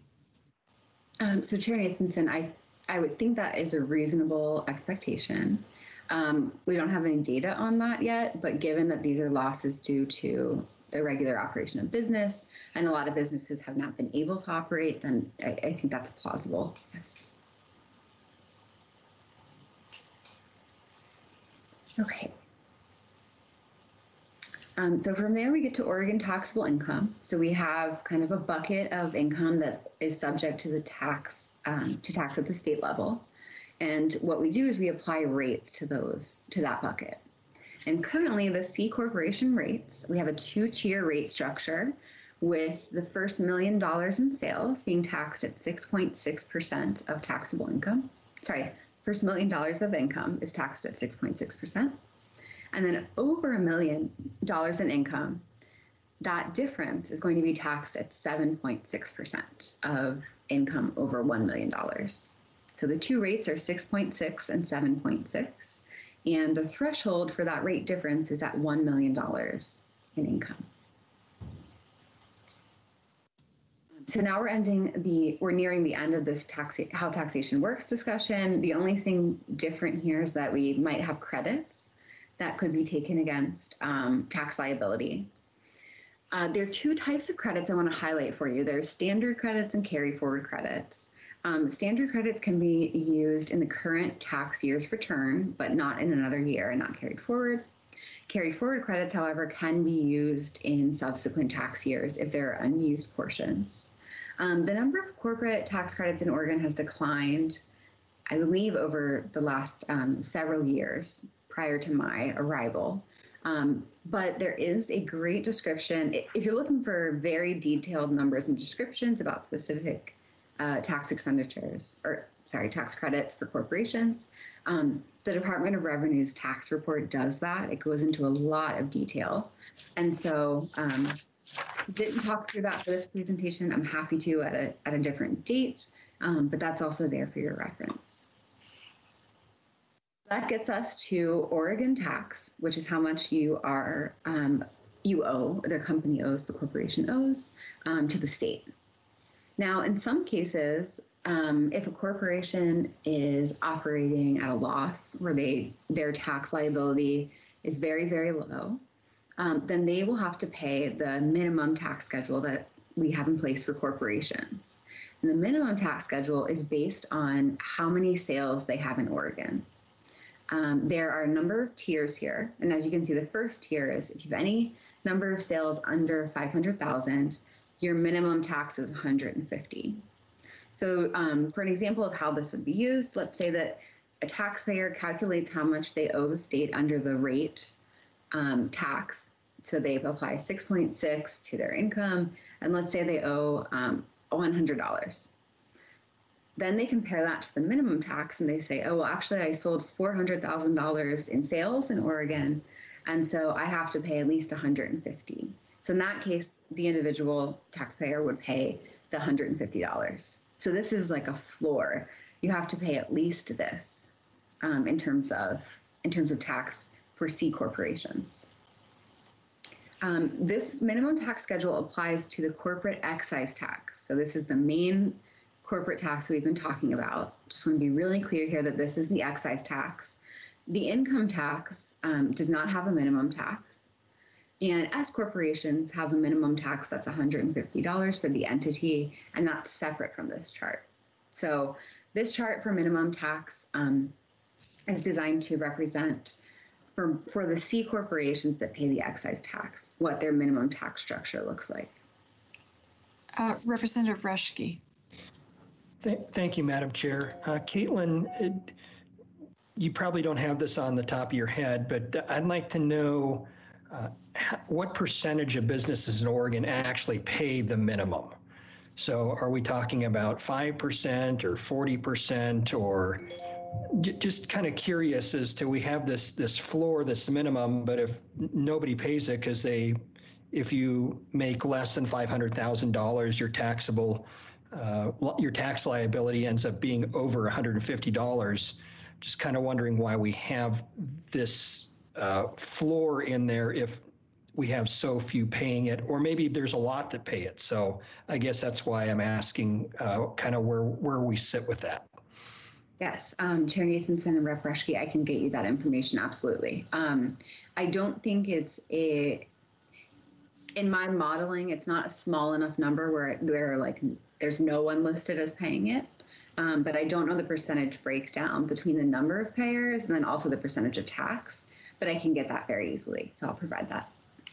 So Chair Nathanson, I would think that is a reasonable expectation. We don't have any data on that yet, but given that these are losses due to the regular operation of business, and a lot of businesses have not been able to operate, then I think that's plausible. Yes. Okay. So from there we get to Oregon taxable income. So we have kind of a bucket of income that is subject to the tax at the state level. And what we do is we apply rates to that bucket. And currently the C corporation rates, we have a 2-tier rate structure, with the first $1 million in sales being taxed at 6.6% of taxable income. Sorry, first $1 million of income is taxed at 6.6%. And then over $1 million in income, that difference is going to be taxed at 7.6% of income over $1 million. So the two rates are 6.6 and 7.6, and the threshold for that rate difference is at $1 million in income. So now we're nearing the end of this how taxation works discussion. The only thing different here is that we might have credits that could be taken against tax liability. There are two types of credits I want to highlight for you. There's standard credits and carry forward credits. Standard credits can be used in the current tax year's return, but not in another year and not carried forward. Carry forward credits, however, can be used in subsequent tax years if there are unused portions. The number of corporate tax credits in Oregon has declined, I believe, over the last several years prior to my arrival. But there is a great description. If you're looking for very detailed numbers and descriptions about specific tax credits for corporations, the Department of Revenue's tax report does that. It goes into a lot of detail. And so didn't talk through that for this presentation. I'm happy to at a different date, but that's also there for your reference. That gets us to Oregon tax, which is how much you owe, the company owes, the corporation owes, to the state. Now, in some cases, if a corporation is operating at a loss where their tax liability is very, very low, then they will have to pay the minimum tax schedule that we have in place for corporations. And the minimum tax schedule is based on how many sales they have in Oregon. there are a number of tiers here. And as you can see, the first tier is if you have any number of sales under 500,000, your minimum tax is 150. So for an example of how this would be used, let's say that a taxpayer calculates how much they owe the state under the rate tax. So they apply 6.6 to their income, and let's say they owe $100. Then they compare that to the minimum tax and they say, oh, well, actually I sold $400,000 in sales in Oregon, and so I have to pay at least 150. So in that case, the individual taxpayer would pay the $150. So this is like a floor. You have to pay at least this in terms of tax for C corporations. This minimum tax schedule applies to the corporate excise tax. So this is the main corporate tax we've been talking about. Just want to be really clear here that this is the excise tax. The income tax does not have a minimum tax. And S corporations have a minimum tax that's $150 for the entity, and that's separate from this chart. So this chart for minimum tax is designed to represent for the C corporations that pay the excise tax, what their minimum tax structure looks like. Representative Reschke. Thank you, Madam Chair. Caitlin, you probably don't have this on the top of your head, but I'd like to know what percentage of businesses in Oregon actually pay the minimum. So are we talking about 5% or 40%, or just kind of curious as to, we have this floor, this minimum, but if nobody pays it because if you make less than $500,000, your tax liability ends up being over $150. Just kind of wondering why we have this floor in there if we have so few paying it, or maybe there's a lot that pay it. So I guess that's why I'm asking kind of where we sit with that. Yes, Chair Nathanson and Rep. Reschke, I can get you that information, absolutely. I don't think in my modeling, it's not a small enough number where like there's no one listed as paying it. But I don't know the percentage breakdown between the number of payers and then also the percentage of tax, but I can get that very easily, so I'll provide that.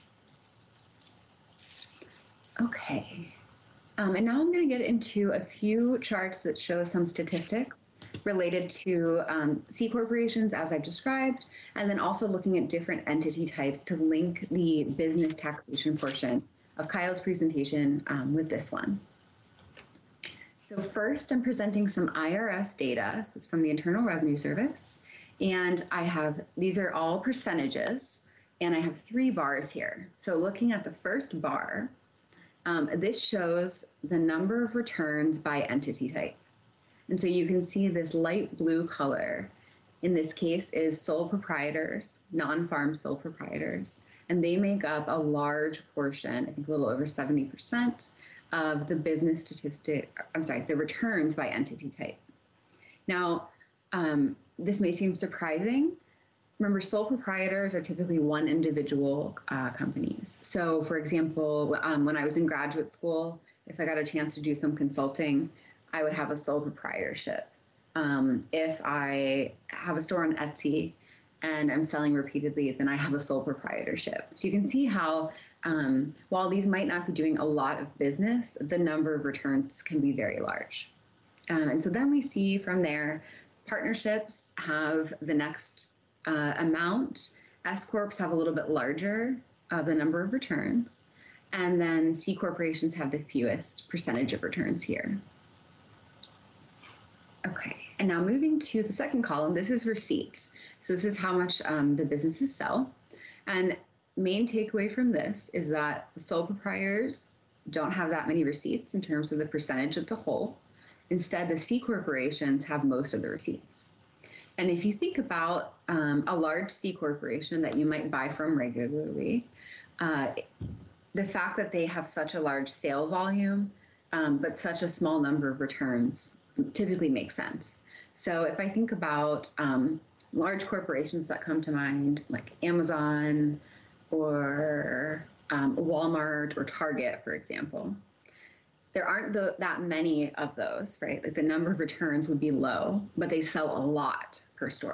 Okay, and now I'm going to get into a few charts that show some statistics related to C corporations, as I've described, and then also looking at different entity types to link the business taxation portion of Kyle's presentation with this one. So first, I'm presenting some IRS data. This is from the Internal Revenue Service, and these are all percentages, and I have 3 bars here. So looking at the first bar, this shows the number of returns by entity type. And so you can see this light blue color, in this case, is sole proprietors, non-farm sole proprietors, and they make up a large portion, I think a little over 70%, of the business the returns by entity type. Now, this may seem surprising. Remember, sole proprietors are typically one individual companies. So for example, when I was in graduate school, if I got a chance to do some consulting, I would have a sole proprietorship. If I have a store on Etsy and I'm selling repeatedly, then I have a sole proprietorship. So you can see how while these might not be doing a lot of business, the number of returns can be very large. And so then we see from there, partnerships have the next amount. S corps have a little bit larger of the number of returns. And then C corporations have the fewest percentage of returns here. Okay, and now moving to the second column, this is receipts. So this is how much the businesses sell. And main takeaway from this is that the sole proprietors don't have that many receipts in terms of the percentage of the whole. Instead, the C corporations have most of the receipts. And if you think about a large C corporation that you might buy from regularly, the fact that they have such a large sale volume, but such a small number of returns typically makes sense. So if I think about large corporations that come to mind, like Amazon or Walmart or Target, for example, there aren't that many of those, right? Like the number of returns would be low, but they sell a lot per store.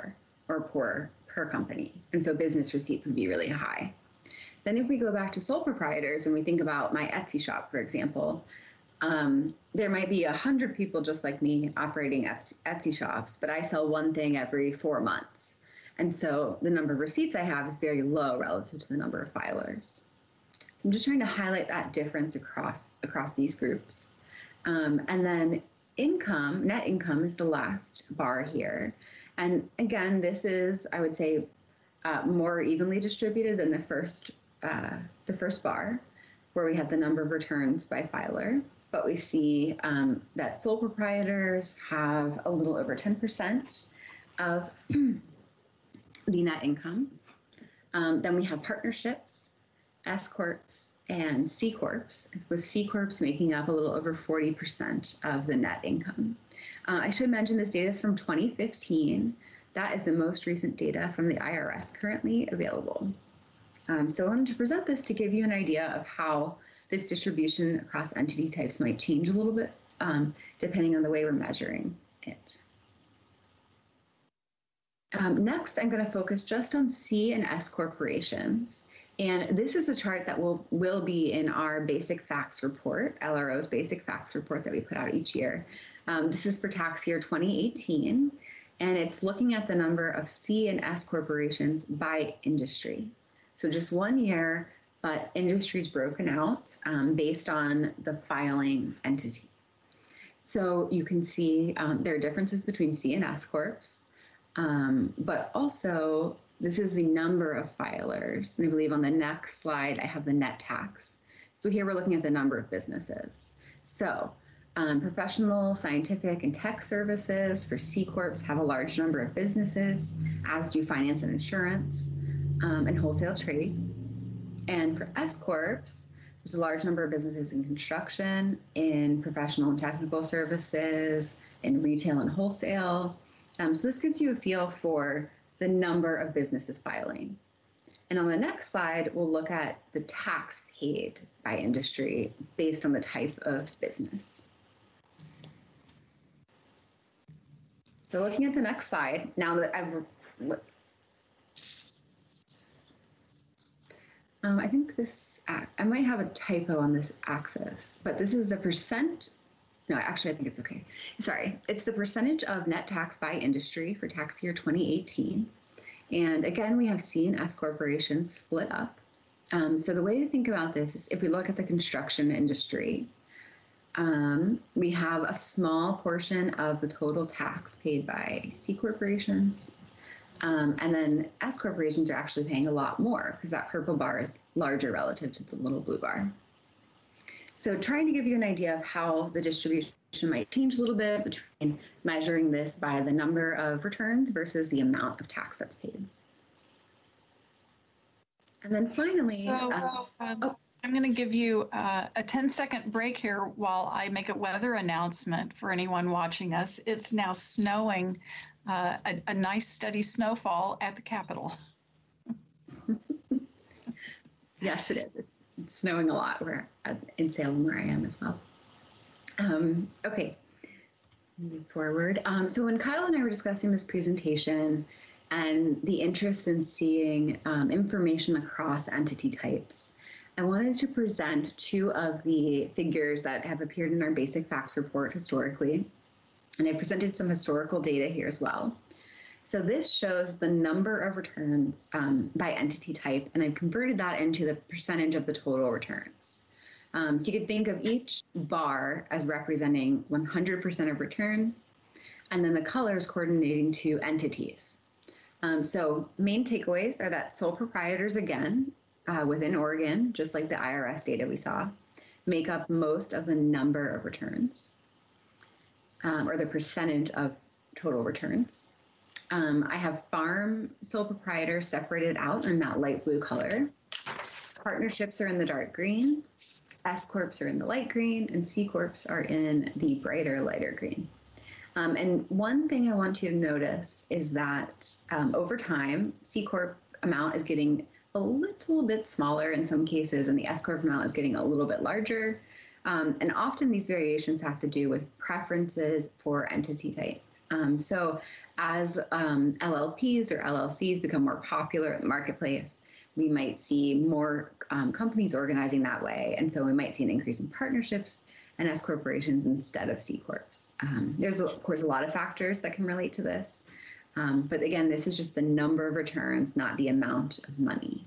or poor per company. And so business receipts would be really high. Then if we go back to sole proprietors and we think about my Etsy shop, for example, there might be 100 people just like me operating Etsy shops, but I sell one thing every 4 months. And so the number of receipts I have is very low relative to the number of filers. I'm just trying to highlight that difference across these groups. And then income, net income is the last bar here. And again, this is, I would say, more evenly distributed than the first bar, where we have the number of returns by filer. But we see that sole proprietors have a little over 10% of the net income. Then we have partnerships, S Corps, and C Corps, with C Corps making up a little over 40% of the net income. I should mention this data is from 2015. That is the most recent data from the IRS currently available. So I wanted to present this to give you an idea of how this distribution across entity types might change a little bit depending on the way we're measuring it. Next, I'm going to focus just on C and S corporations. And this is a chart that will be in our basic facts report, LRO's basic facts report that we put out each year. This is for tax year 2018, and it's looking at the number of C and S corporations by industry. So just 1 year, but industries broken out based on the filing entity. So you can see there are differences between C and S corps. But also, this is the number of filers. And I believe on the next slide, I have the net tax. So here we're looking at the number of businesses. So professional, scientific, and tech services for C Corps have a large number of businesses, as do finance and insurance, and wholesale trade. And for S Corps, there's a large number of businesses in construction, in professional and technical services, in retail and wholesale. So this gives you a feel for the number of businesses filing. And on the next slide, we'll look at the tax paid by industry based on the type of business. So looking at the next slide, now that I think this, I might have a typo on this axis, but this is the percent. No, actually, I think it's okay. Sorry, it's the percentage of net tax by industry for tax year 2018. And again, we have C and S corporations split up. So the way to think about this is if we look at the construction industry, we have a small portion of the total tax paid by C corporations. And then S corporations are actually paying a lot more because that purple bar is larger relative to the little blue bar. So trying to give you an idea of how the distribution might change a little bit between measuring this by the number of returns versus the amount of tax that's paid. And then finally, I'm going to give you a 10-second break here while I make a weather announcement for anyone watching us. It's now snowing, a nice steady snowfall at the Capitol. Yes, it is. It's snowing a lot in Salem where I am as well. Okay, moving forward. So when Kyle and I were discussing this presentation and the interest in seeing information across entity types, I wanted to present two of the figures that have appeared in our basic facts report historically. And I presented some historical data here as well. So this shows the number of returns by entity type, and I've converted that into the percentage of the total returns. So you could think of each bar as representing 100% of returns, and then the colors coordinating to entities. So main takeaways are that sole proprietors, again, within Oregon, just like the IRS data we saw, make up most of the number of returns, or the percentage of total returns. I have farm sole proprietors separated out in that light blue color. Partnerships are in the dark green. S Corps are in the light green, and C Corps are in the brighter, lighter green. And one thing I want you to notice is that over time, C Corp amount is getting a little bit smaller in some cases, and the S Corp amount is getting a little bit larger. And often these variations have to do with preferences for entity type. So as LLPs or LLCs become more popular in the marketplace, we might see more companies organizing that way. And so we might see an increase in partnerships and S corporations instead of C corps. There's, of course, a lot of factors that can relate to this. But again, this is just the number of returns, not the amount of money.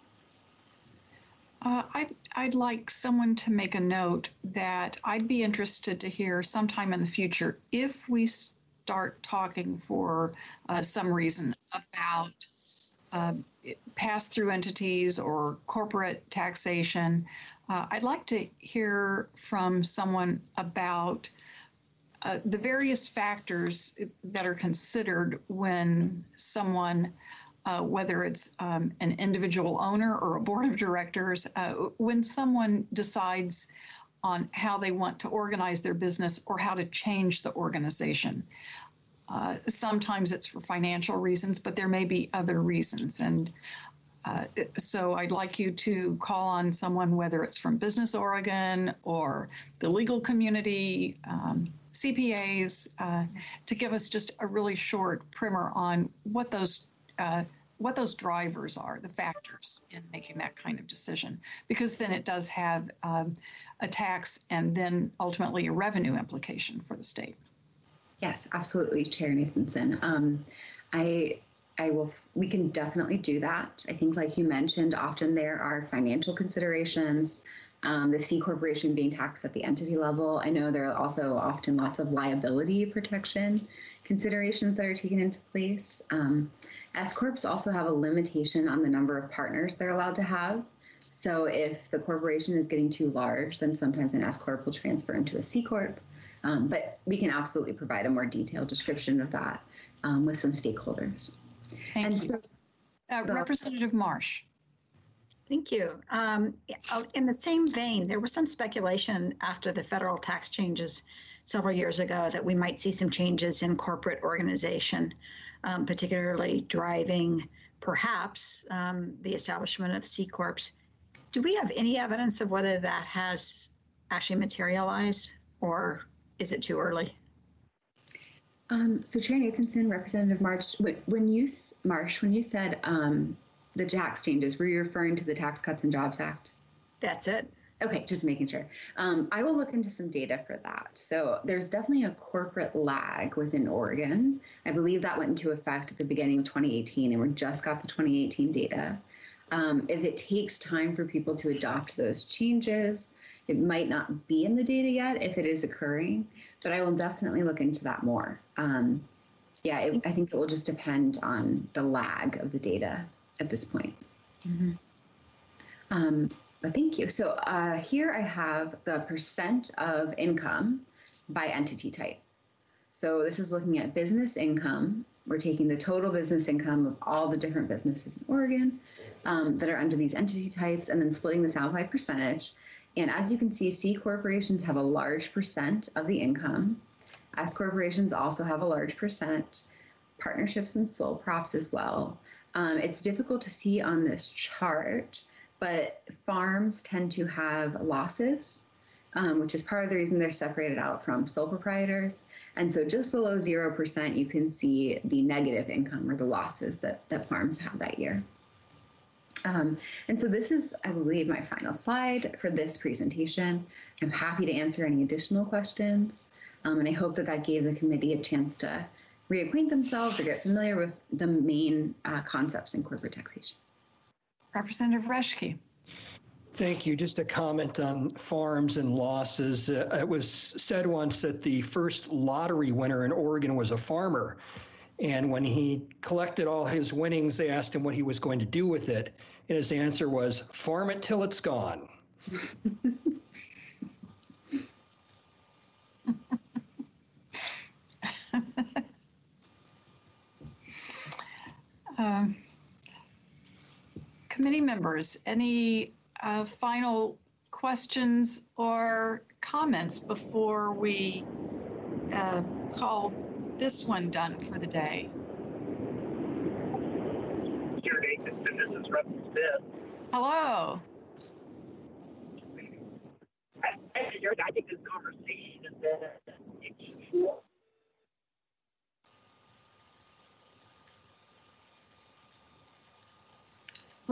I'd like someone to make a note that I'd be interested to hear sometime in the future if we start talking for some reason about pass-through entities or corporate taxation. I'd like to hear from someone about the various factors that are considered when someone, whether it's an individual owner or a board of directors, when someone decides on how they want to organize their business or how to change the organization. Sometimes it's for financial reasons, but there may be other reasons. And so I'd like you to call on someone, whether it's from Business Oregon or the legal community, CPAs, to give us just a really short primer on what those drivers are, the factors in making that kind of decision, because then it does have a tax and then ultimately a revenue implication for the state. Yes, absolutely, Chair Nathanson. We can definitely do that. I think, like you mentioned, often there are financial considerations, the C corporation being taxed at the entity level. I know there are also often lots of liability protection considerations that are taken into place. S corps also have a limitation on the number of partners they're allowed to have. So if the corporation is getting too large, then sometimes an S corp will transfer into a C corp. But we can absolutely provide a more detailed description of that with some stakeholders. Thank you. So, Representative Marsh. Thank you. In the same vein, there was some speculation after the federal tax changes several years ago that we might see some changes in corporate organization, particularly driving perhaps the establishment of C corps. Do we have any evidence of whether that has actually materialized, or is it too early? So Chair Nathanson, Representative Marsh, when you said the tax changes, were you referring to the Tax Cuts and Jobs Act? That's it. Okay, just making sure. I will look into some data for that. So there's definitely a corporate lag within Oregon. I believe that went into effect at the beginning of 2018, and we just got the 2018 data. If it takes time for people to adopt those changes, it might not be in the data yet if it is occurring, but I will definitely look into that more. I think it will just depend on the lag of the data at this point. Mm-hmm. But thank you. So here I have the percent of income by entity type. So this is looking at business income. We're taking the total business income of all the different businesses in Oregon that are under these entity types, and then splitting this out by percentage. And as you can see, C corporations have a large percent of the income. S corporations also have a large percent, partnerships and sole props as well. It's difficult to see on this chart, but farms tend to have losses, which is part of the reason they're separated out from sole proprietors. And so just below 0%, you can see the negative income or the losses that farms have that year. And so this is, I believe, my final slide for this presentation. I'm happy to answer any additional questions. And I hope that gave the committee a chance to reacquaint themselves or get familiar with the main concepts in corporate taxation. Representative Reschke. Thank you. Just a comment on farms and losses. It was said once that the first lottery winner in Oregon was a farmer. And when he collected all his winnings, they asked him what he was going to do with it. And his answer was, farm it till it's gone. Committee members, any final questions or comments before we call this one done for the day? Chair Nathanson, this is Rep. Smith. Hello. I think this conversation has been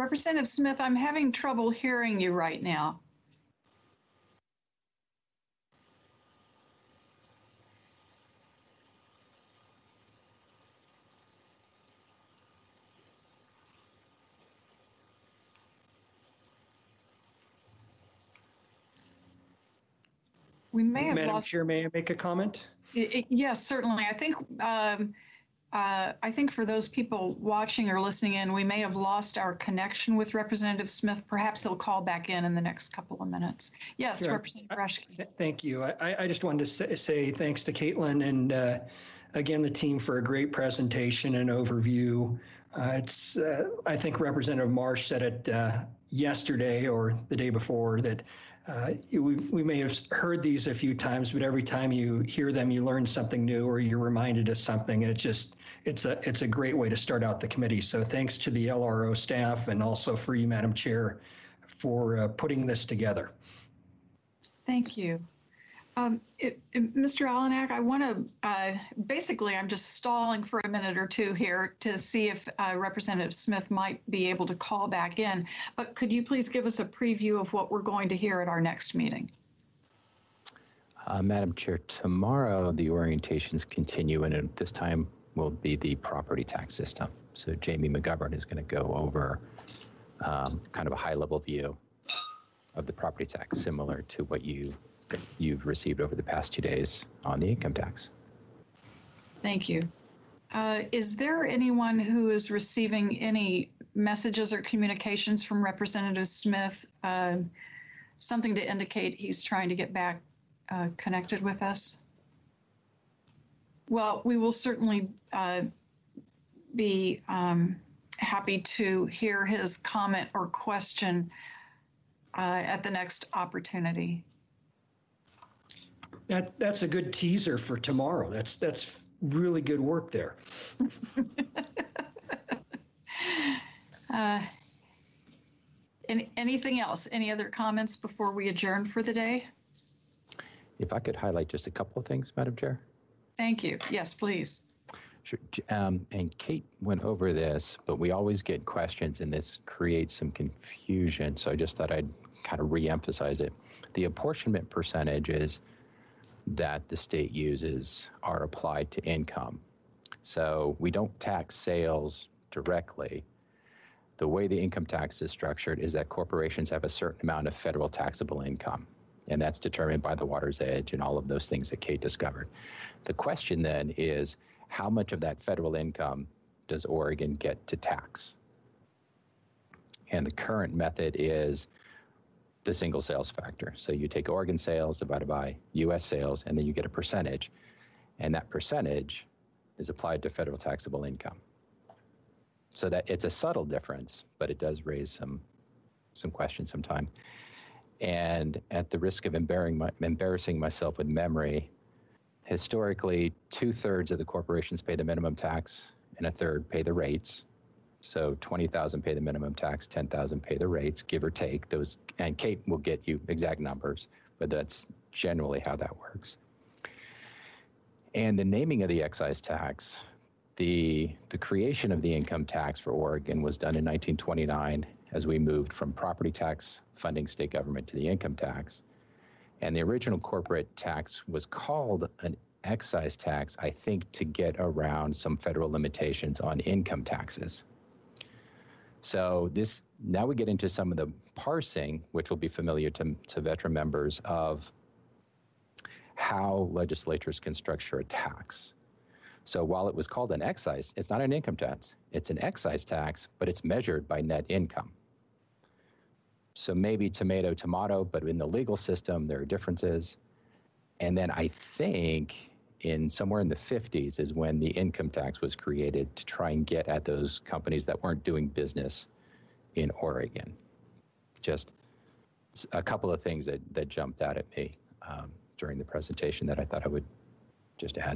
Representative Smith, I'm having trouble hearing you right now. We may have Madam lost. Chair, may I make a comment? Yes, certainly. I think for those people watching or listening in, we may have lost our connection with Representative Smith. Perhaps he'll call back in the next couple of minutes. Yes, Sure. Representative Reschke. Thank you. I just wanted to say thanks to Caitlin and again, the team for a great presentation and overview. I think Representative Marsh said it yesterday or the day before that we may have heard these a few times, but every time you hear them, you learn something new or you're reminded of something. It's a great way to start out the committee. So thanks to the LRO staff and also for you, Madam Chair, for putting this together. Thank you. Mr. Alanak, I want to, basically, I'm just stalling for a minute or two here to see if Representative Smith might be able to call back in. But could you please give us a preview of what we're going to hear at our next meeting? Madam Chair, tomorrow the orientations continue, and this time will be the property tax system. So Jamie McGovern is going to go over kind of a high-level view of the property tax, similar to what you've received over the past 2 days on the income tax. Thank you. Is there anyone who is receiving any messages or communications from Representative Smith, something to indicate he's trying to get back connected with us? Well, we will certainly be happy to hear his comment or question at the next opportunity. That's a good teaser for tomorrow. That's really good work there. Anything else? Any other comments before we adjourn for the day? If I could highlight just a couple of things, Madam Chair. Thank you. Yes, please. Sure. And Kate went over this, but we always get questions and this creates some confusion. So I just thought I'd kind of reemphasize it. The apportionment percentages that the state uses are applied to income. So we don't tax sales directly. The way the income tax is structured is that corporations have a certain amount of federal taxable income, and that's determined by the water's edge and all of those things that Kate discovered. The question then is, how much of that federal income does Oregon get to tax? And the current method is the single sales factor. So you take Oregon sales divided by U.S. sales, and then you get a percentage. And that percentage is applied to federal taxable income. So that it's a subtle difference, but it does raise some questions sometimes. And at the risk of embarrassing myself with memory, historically, 2/3 of the corporations pay the minimum tax and 1/3 pay the rates. So 20,000 pay the minimum tax, 10,000 pay the rates, give or take those. And Kate will get you exact numbers, but that's generally how that works. And the naming of the excise tax, the creation of the income tax for Oregon was done in 1929 as we moved from property tax funding state government to the income tax. And the original corporate tax was called an excise tax, I think, to get around some federal limitations on income taxes. So now we get into some of the parsing, which will be familiar to veteran members, of how legislatures can structure a tax. So while it was called an excise, it's not an income tax. It's an excise tax, but it's measured by net income. So maybe tomato, but in the legal system, there are differences. And then I think somewhere in the 50s is when the income tax was created to try and get at those companies that weren't doing business in Oregon. Just a couple of things that jumped out at me during the presentation that I thought I would just add.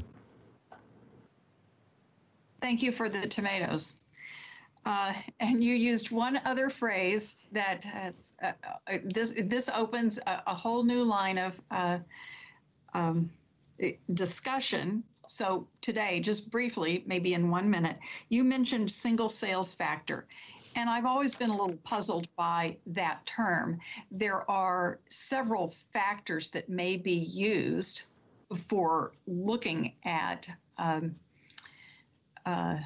Thank you for the tomatoes. And you used one other phrase that has, this opens a whole new line of discussion. So today, just briefly, maybe in 1 minute, you mentioned single sales factor. And I've always been a little puzzled by that term. There are several factors that may be used for looking at a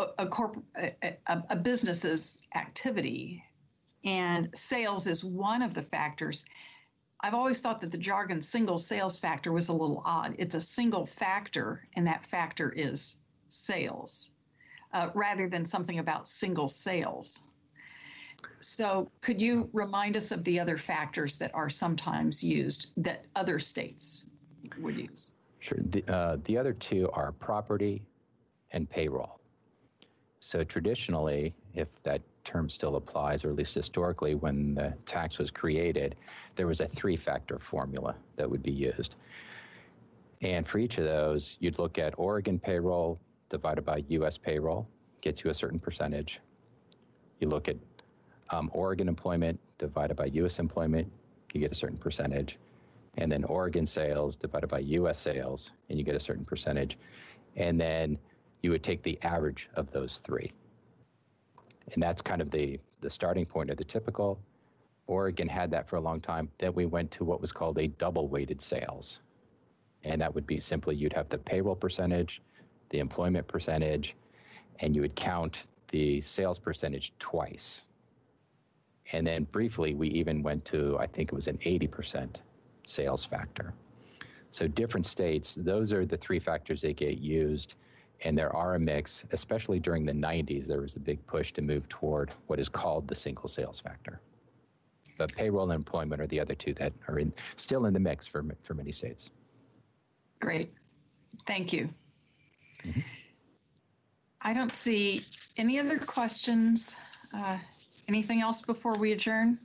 business's activity, and sales is one of the factors. I've always thought that the jargon single sales factor was a little odd. It's a single factor, and that factor is sales, rather than something about single sales. So could you remind us of the other factors that are sometimes used that other states would use? Sure. The other two are property and payroll. So traditionally, if that term still applies, or at least historically when the tax was created, there was a 3-factor formula that would be used. And for each of those, you'd look at Oregon payroll divided by US payroll, gets you a certain percentage. You look at Oregon employment divided by US employment, you get a certain percentage. And then Oregon sales divided by US sales, and you get a certain percentage. And then you would take the average of those 3. And that's kind of the starting point of the typical. Oregon had that for a long time. Then we went to what was called a double weighted sales. And that would be simply you'd have the payroll percentage, the employment percentage, and you would count the sales percentage twice. And then briefly, we even went to, I think it was an 80% sales factor. So different states, those are the 3 factors that get used. And there are a mix, especially during the 90s, there was a big push to move toward what is called the single sales factor. But payroll and employment are the other 2 that are still in the mix for many states. Great. Thank you. Mm-hmm. I don't see any other questions. Anything else before we adjourn?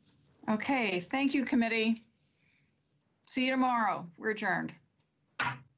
Okay. Thank you, committee. See you tomorrow. We're adjourned.